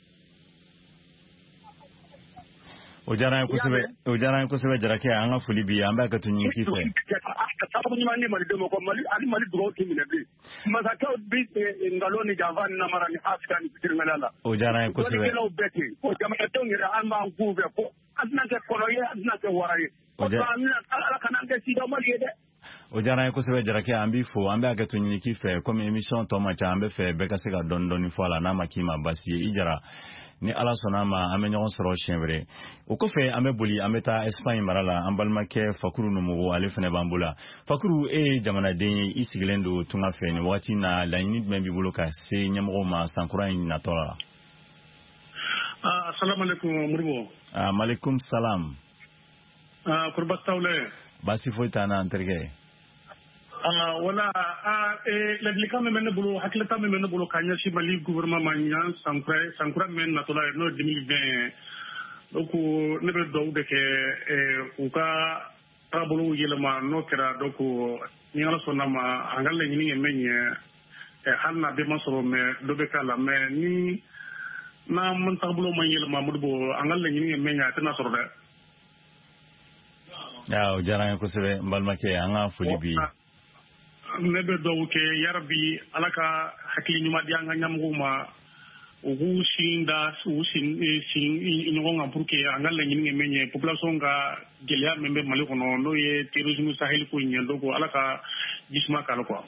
O diyara n ye kosɛbɛ Jarakɛ an ka foli b'i ye an b'a ka to ɲini k'i fɛ. Sababu ɲuman ni Malidenw ma ko Mali dugawu tɛ minɛ bilen masakɛw bɛ nkalon ni janfa ni namara ni Afirika ni fitirimɛla la. O diyara n ye kosɛbɛ. Dɔnnikɛlaw bɛɛ ten ko jamanadenw yɛrɛ an b'an k'u fɛ ko an tɛna kɛ kɔlɔ ye an tɛna kɛ wara ye. Ala kana an kɛ sida Mali ye dɛ. O diyara n ye kosɛbɛ Jarakɛ an b'i fo an bɛ hakɛ to ɲini k'i fɛ comme émission tɔ man ca an bɛ fɛ bɛɛ ka se ka dɔɔni fɔ a la n'a ma k'i ma basi ye i Jara. Ni Ala sɔnna ma an bɛ ɲɔgɔn sɔrɔ siɲɛ wɛrɛ o kɔfɛ an bɛ boli an bɛ taa Espagne mara la an balimakɛ Fakuru Numugo ale fana b'an bolo Fakuru e ye jamanaden ye i sigilen don tunga fɛ nin waati na laɲini jumɛn b'i bolo ka se ɲɛmɔgɔw ma sankura in natɔ la. Assalamu alaikum Modibo. Maaleykum salam. Kɔri baasi t'aw la yen. Baasi foyi t'an na n terikɛ. Wala ladilikan min bɛ ne bolo hakilita min bɛ ne bolo ka ɲɛsin Mali gouvernement ma ɲan sankura min natɔla ye n'o ye 2020 donc ne bɛ dugawu de kɛ u ka taabolo yɛlɛma n'o kɛra donc ni ala sɔnna ma an ka laɲini ye min ye hali n'a bɛɛ ma sɔrɔ mais dɔ bɛ k'a la mais ni n'an taabolo ma yɛlɛma Modibo an ka laɲini ye min ye a tɛna sɔrɔ dɛ. o diyara n ye kosɛbɛ n balimakɛ an ka foli bi ne bɛ dugawu kɛ yarabi ala ka hakili ɲuman di an ka ɲɛmɔgɔw ma u k'u sin ɲɔgɔn kan pour que an ka laɲini ye min ye population ka gɛlɛya min bɛ Mali kɔnɔ n'o ye terrorisme sahel ko in ye donc ala ka jisuma k'ala quoi.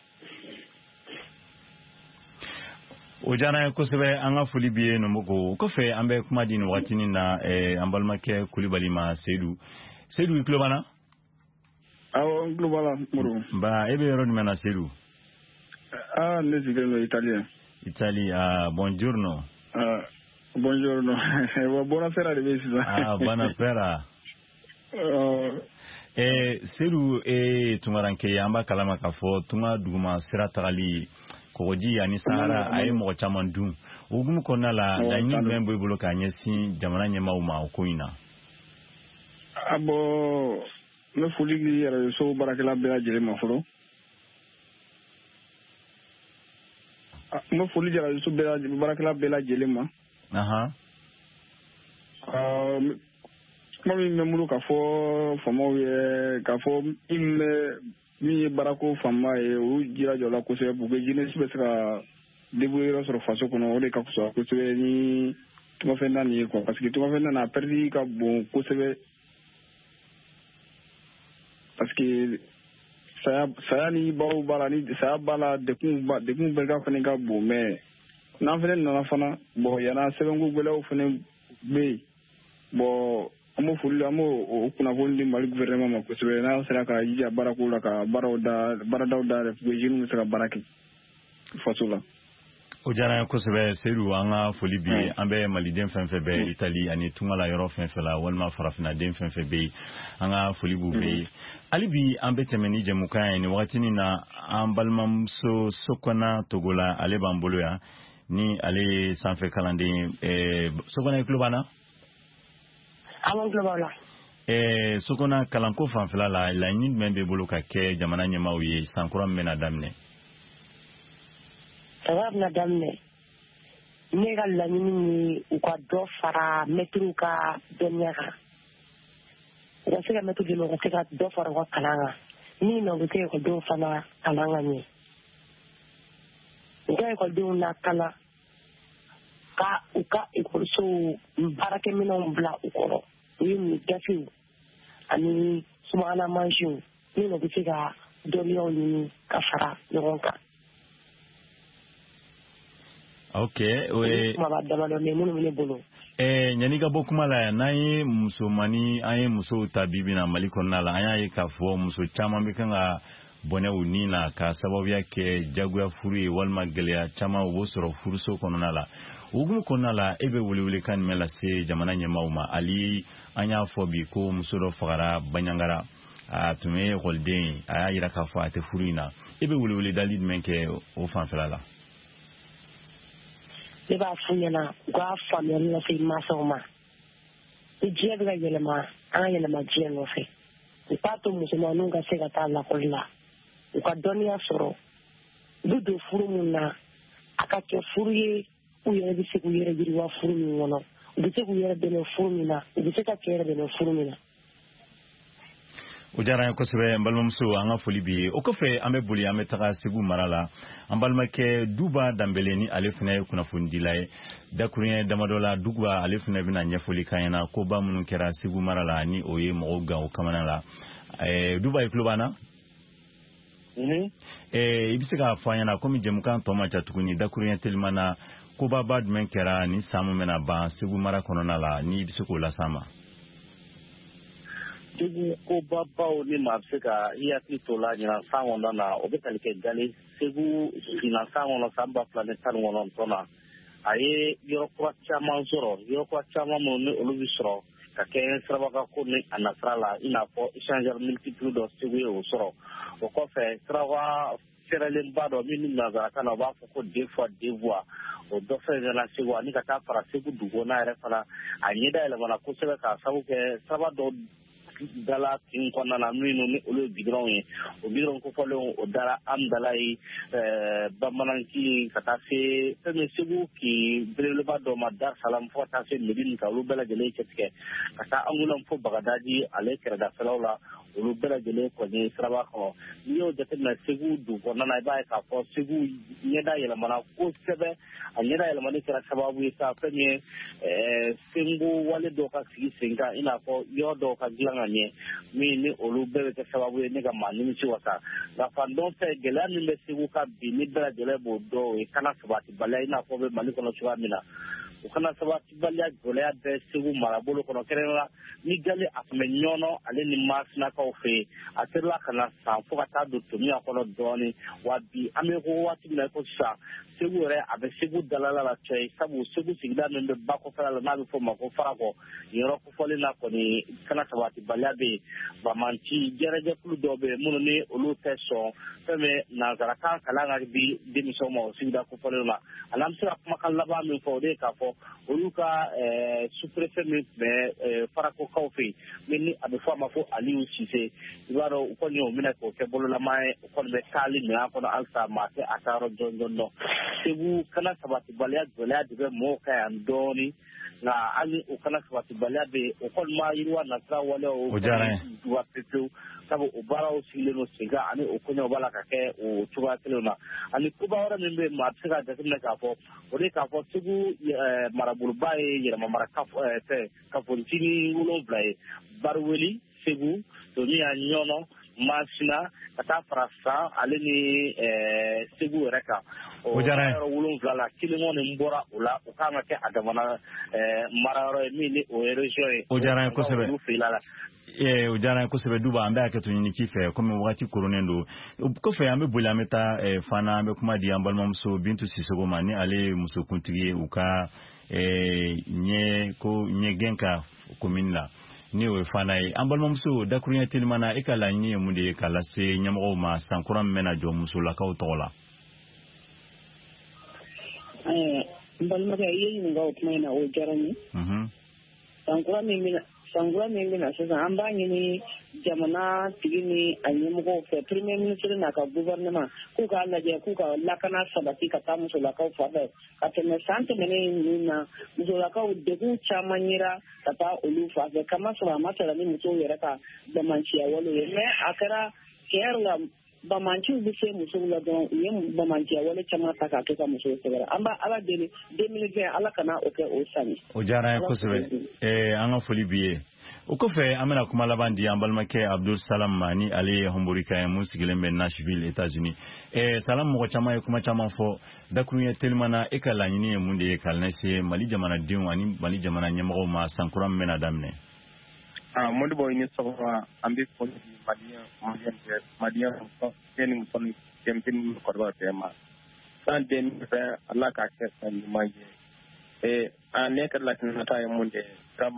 o diyara n ye kosɛbɛ an ka foli bi ye Nomboko o kɔfɛ an bɛ kuma di nin waatinin na an balimakɛ Kulibali ma Seydou i tulo b'an na. Awɔ n tulo b'a la Modibo. Nba e bɛ yɔrɔ jumɛn na Seydou. Ne sigilen don Italie, buongiorno. Buongiorno. Buonasera de bɛ sisan. Buonasera. Seydou tungaranke an b'a kalama k'a fɔ tunga duguma sira tagali kɔgɔji ani Sahara a ye mɔgɔ caman dun o hukumu kɔnɔna la laɲini jumɛn b'i bolo k'a ɲɛsin jamana ɲɛmaaw ma o ko in na. Bon ne foli di radio baarakɛla bɛɛ lajɛlen ma fɔlɔ. N bɛ foli di radio baarakɛla bɛɛ lajɛlen ma. Kuma min bɛ n bolo ka fɔ faamaw ye k'a fɔ min ye baarako faama ye o jilaja o la kosɛbɛ pour que jeunesse bɛ se ka débrouiller yɔrɔ sɔrɔ faso kɔnɔ o de ka fisa kosɛbɛ ni tungafɛnda nin ye quoi parce que tungafɛnda nin a perdre ka bon kosɛbɛ. Parce que saya ni baaraw b'a la ni saya b'a la dekun bɛɛ fana ka bon mais n'an fana nana fana bon yana sɛbɛnko gɛlɛyaw fana bɛ yen bon an b'o foli an b'o kunnafoni di Mali gouvernement ma kosɛbɛ n'an sera ka jija baarako la ka baaradaw da pour que jeunes bɛ se ka baara kɛ faso la. o diyara n ye kosɛbɛ Seydou an ka foli bi an bɛ maliden fɛn fɛn bɛ Italie ani tunga la yɔrɔ fɛn fɛn la walima farafinaden fɛn fɛn bɛ yen an ka foli b'u bɛ yen hali bi an bɛ tɛmɛ ni jɛmukan ye nin wagatinin na an balimamuso Sokona Togola ale b'an bolo yan ni ale ye sanfɛ kalanden Sokona i tulo b'an na. Awɔ n tulo b'aw la. Sokona kalanko fanfɛla la laɲini jumɛn b'i bolo ka kɛ jamana ɲɛmaaw ye san kura min bɛna daminɛ. Saga bɛna daminɛ ne ka laɲini ye u ka dɔ fara mɛtiriw ka dɔnniya kan u ka se ka mɛtiriw dɛmɛ u ka se ka dɔ fara u ka kalan kan min na u bɛ se ekɔlidenw fana kalan ka ɲɛ u ka ekɔlidenw lakana ka u ka ekɔlisow baarakɛminɛnw bila u kɔrɔ o ye nin gafew ani subahana mansinw min na u bɛ se ka dɔnniyaw ɲini ka fara ɲɔgɔn kan. Ok, ɲani ka bɔ kuma la yan n'an ye musomani an ye musow ta bibi na Mali kɔnɔna la an y'a ye k'a fɔ muso caman bɛ kan ka bɔnɛ u ni na ka sababuya kɛ jagoya furu ye walima gɛlɛya caman u b'o sɔrɔ furuso kɔnɔna la o hukumu kɔnɔna la e bɛ welewelekan jumɛn lase jamana ɲɛmaaw ma hali an y'a fɔ bi ko muso dɔ fagara Baɲangara a tun ye ekɔliden ye a y'a jira k'a fɔ a tɛ furu in na e bɛ weleweledali jumɛn kɛ o fanfɛla la. Ne b'a f'u ɲɛna u ka faamuyali lase mansaw ma ni diɲɛ bɛ ka yɛlɛma an ka yɛlɛma diɲɛ nɔfɛ u k'a to musomaninw ka se ka taa lakɔli la u ka dɔnniya sɔrɔ u bɛ don furu min na a ka kɛ furu ye u yɛrɛ bɛ se k'u yɛrɛ yiriwa furu min kɔnɔ u bɛ se k'u yɛrɛ dɛmɛ furu min na u bɛ se ka cɛ yɛrɛ dɛmɛ furu min na. o diyara n ye kosɛbɛ n balimamuso an ka foli b'i ye o kɔfɛ an bɛ boli an bɛ taga Segu mara la an balimakɛ Duba Danbele ni ale fana ye kunnafonidila ye dakuruɲɛ damadɔ la Duba ale fana bɛna ɲɛfɔli k'an ɲɛna koba minnu kɛra Segu mara la ni o ye mɔgɔw gan o kamana la Duba i tulo b'an na. I bɛ se k'a fɔ an ɲɛna komi jɛmukan tɔ man ca tuguni dakuruɲɛ teliman na kobaba jumɛn kɛra ni san min bɛna ban Segu mara kɔnɔna la ni i bɛ se k'o las'an ma. Segu ko babaw ni maa bɛ se ka i hakili to la ɲinan san kɔnɔna na o bɛ tali kɛ Gale Segu ɲinan san kɔnɔ san 2019 na a ye yɔrɔ kura caman sɔrɔ yɔrɔ kura caman minnu ni olu bɛ sɔrɔ ka kɛ sirabagako ni a nasira la i n'a fɔ échangeur multiple dɔ Segu ye o sɔrɔ o kɔfɛ siraba fɛrɛlenba dɔ min ni nanzarakan na u b'a fɔ ko deux fois deux voies o dɔ fɛn ɲɛna Segu ani ka taa fara Segu dugukɔnɔna yɛrɛ fana a ɲɛda yɛlɛmana kosɛbɛ k'a sababu kɛ siraba dɔ dala kin kɔnɔna na minnu ni olu ye bidɔn ye o bidɔn kofɔlen o dara an dala ye bamananci ka taa se fɛn min segu k'i belebeleba dɔ ma Dar Salam fo ka taa se Medine ka olu bɛɛ lajɛlen cɛtigɛ ka taa Angoulême fo Bagadaji ale kɛrɛdafɛlaw la olu bɛɛ lajɛlen kɔni siraba kɔnɔ n'i y'o jateminɛ segu dugu kɔnɔna na i b'a ye k'a fɔ segu ɲɛda yɛlɛmana kosɛbɛ a ɲɛda yɛlɛmani kɛra sababu ye sa fɛn min ye senko wale dɔw ka sigi sen kan i n'a fɔ yɔrɔ dɔw ka dilan ka ɲɛ min ni olu bɛɛ bɛ kɛ sababu ye ne ka maa nimisi wasa nka fandɔn fɛ gɛlɛya min bɛ segu ka bi ni bɛɛ lajɛlen b'o dɔn o ye kana sabatibaliya i n'a fɔ bɛ Mali kɔnɔ cogoya min na o kana sabatibaliya gɛlɛya bɛ segu marabolo kɔnɔ kɛrɛnkɛrɛnnen la ni Gali a tun bɛ ɲɔnɔ ale ni Masinakaw fɛ yen a terila ka na san fo ka taa don Tomiya kɔnɔ dɔɔnin wa bi an bɛ ko waati min na ko sisan segu yɛrɛ a bɛ segu dalala la cɛ ye sabu segu sigida min bɛ ba kɔfɛla la n'a bɛ fɔ o ma ko Farakɔ yɔrɔ kofɔlen na kɔni kana sabatibaliya bɛ yen bamanci jɛrɛjɛkulu dɔw bɛ yen minnu ni olu tɛ sɔn fɛn min nanzarakan kalan ka di denmisɛnw ma o sigida kofɔlen na ani an bɛ se ka kumakan laban min fɔ o de ye k'a fɔ olu ka sous-préfet min tun bɛ Farakɔkaw fɛ yen min ni a bɛ fɔ a ma ko Aliyu Sise i b'a dɔn u kɔni y'o minɛ k'o kɛ bololama ye u kɔni bɛ taali minɛn kɔnɔ halisa maa tɛ a taa yɔrɔ jɔn jɔn dɔn segu kana sabatibaliya gɛlɛya de bɛ mɔgɔw ka yan dɔɔnin nka hali o kana sabatibaliya bɛ yen o kɔni ma yiriwa nasira wale o duwa pepewu sabu o baaraw sigilen don sen kan ani o kɔɲɔw b'a la ka kɛ o cogoya kelen na ani koba wɛrɛ min bɛ yen maa bɛ se ka jateminɛ k'a fɔ o de k'a fɔ segu maraboloba ye yɛlɛmamara kafonitini 7 ye Bariweli Segu Tomiya Ɲɔnɔ Masina ka taa fara san ale ni segu yɛrɛ kan o yɔrɔ 7 la Kilimɔ ni bɔra o la o kan ka kɛ a damana marayɔrɔ ye min ni o ye région ye o diyara n ye kosɛbɛ o diyara n ye kosɛbɛ Duba an bɛ hakɛto ɲini k'i fɛ komi wagati koronnen don kɔfɛ an bɛ boli an bɛ taa fana an bɛ kuma di an balimamuso Bintu Sisoko ma ni ale ye musokuntigi ye u ka ɲɛgɛn ka commune la ni o ye fana ye an balimamuso dakuruɲɛ telima na e ka laɲini ye mun de ye k'a lase ɲɛmɔgɔw ma san kura min bɛna jɔ musolakaw tɔgɔ la n balimakɛ i ye ɲininka o kuma in na o diyara n ye san kura min bɛna sisan an b'a ɲini jamana tigi ni a ɲɛmɔgɔw fɛ premier ministre n'a ka gouvernement k'u k'a lajɛ k'u ka lakana sabati ka taa musolakaw fɛ ka tɛmɛ san tɛmɛnen ninnu na musolakaw degun caman yera ka taa olu fɛ kamasɔrɔ a ma sara ni musow yɛrɛ ka bamanciya wale ye mais a kɛra tiɲɛ yɛrɛ la bamanciw bɛ se musow la dɔrɔn u ye bamanciya wale caman ta k'a kɛ ka musow sɛgɛrɛ an b'a ala deli 2020 ala kana o kɛ o sani o diyara n ye kosɛbɛ an ka foli b'i ye o kɔfɛ an bɛna kuma laban di an balimakɛ Abdul Salam ma ni ale ye homborika ye mun sigilen bɛ Nashville États-Unis Salam mɔgɔ caman ye kuma caman fɔ dakuruɲɛ telima na e ka laɲini ye mun de ye k'a lase Mali jamanadenw ani Mali jamana ɲɛmɔgɔw ma san kura min bɛna daminɛ Modibo ini sɔgɔma an bɛ foli di Maliyɛn ni muso ni denmisɛnnin kɔrɔbaw bɛɛ ma san 2020 ala k'a kɛ san ɲuman ye ne ka latinata ye mun de ye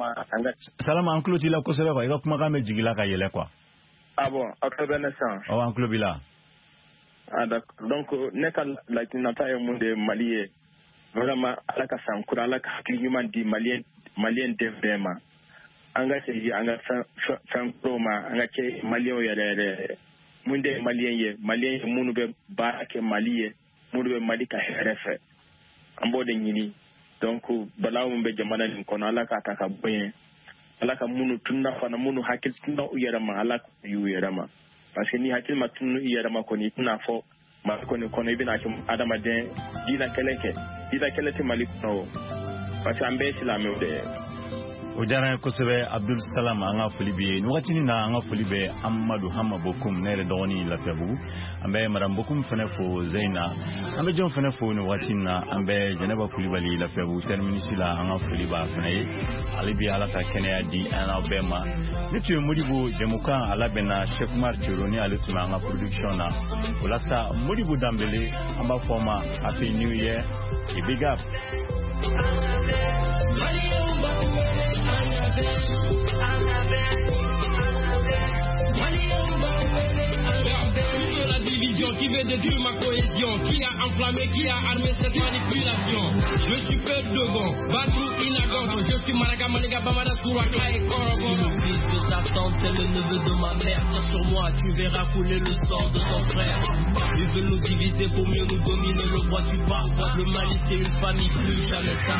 Salama an tulo t'i la kosɛbɛ quoi i ka kumakan bɛ jigin la ka yɛlɛ quoi bon aw tulo bɛ ne san an tulo b'i la d'accord donc ne ka latinata ye mun de ye Mali ye vraiment ala ka san kura ala ka hakili ɲuman di maliyɛn den bɛɛ ma an ka segin an ka fɛn kuraw ma an ka kɛ maliyɛnw yɛrɛ mun de ye maliyɛn ye minnu bɛ baara kɛ Mali ye minnu bɛ Mali ka hɛrɛ fɛ an b'o de ɲini donc balaw min bɛ jamana nin kɔnɔ ala k'a ta ka bɔ yen ala ka minnu tununa fana minnu hakili tununa u yɛrɛ ma ala ka y'u yɛrɛ ma parce que ni hakili ma tunun i yɛrɛ ma kɔni i tɛna fɔ Mali kɔni kɔnɔ i bɛna kɛ adamaden diinɛ kɛlɛ tɛ Mali kɔnɔ o parce que an bɛɛ ye silamɛw de ye o diyara n ye kosɛbɛ Abdul Salam an ka foli b'i ye nin wagati na an ka foli bɛ Amadu Hama Bokum ne yɛrɛ dɔgɔnin Lafiyabugu an bɛ Madame Bokum fana fo Zeyna an bɛ jɔn fana fo nin wagati na an bɛ Jɛnɛba Kulibali Lafiyabugu terminus la an ka foli b'a fana ye ale bi ala ka kɛnɛya di an n'aw bɛɛ ma ne tun ye Modibo jɛmukan a labɛnna Cheikh Umar Thioro ni ale tun bɛ an ka production na o la sa Modibo Dambele an b'a fɔ ma Happy New Year et big up La division qui veut détruire ma cohésion. division. Qui a enflammé, qui a armé cette manipulation? Je suis peu de bon, Badrou Inagogo. Je suis Maraga Maniga Bamada Souraka et Korogoro. Le fils de ta tante, c'est le neveu de ma mère. Tire sur moi, tu verras couler le sang de ton frère. Ils veulent nous diviser pour mieux nous dominer. Le roi du barbare, le Mali c'est une famille, plus jamais ça.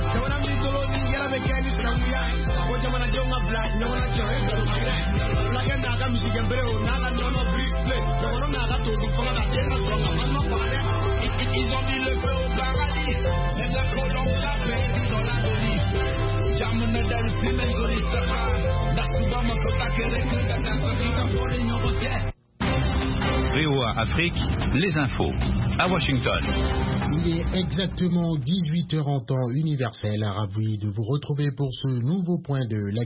Ils ont mis le feu au paradis, même la colombe l'a perdu dans l'agonie. Jamne Delphine Ngoli Sahara, Nakuba Makota Kereke, Kakasakita pour les Nyorotiens. VOA Afrique, les infos, à Washington. Il est exactement 18h en temps universel. Ravi de vous retrouver pour ce nouveau point de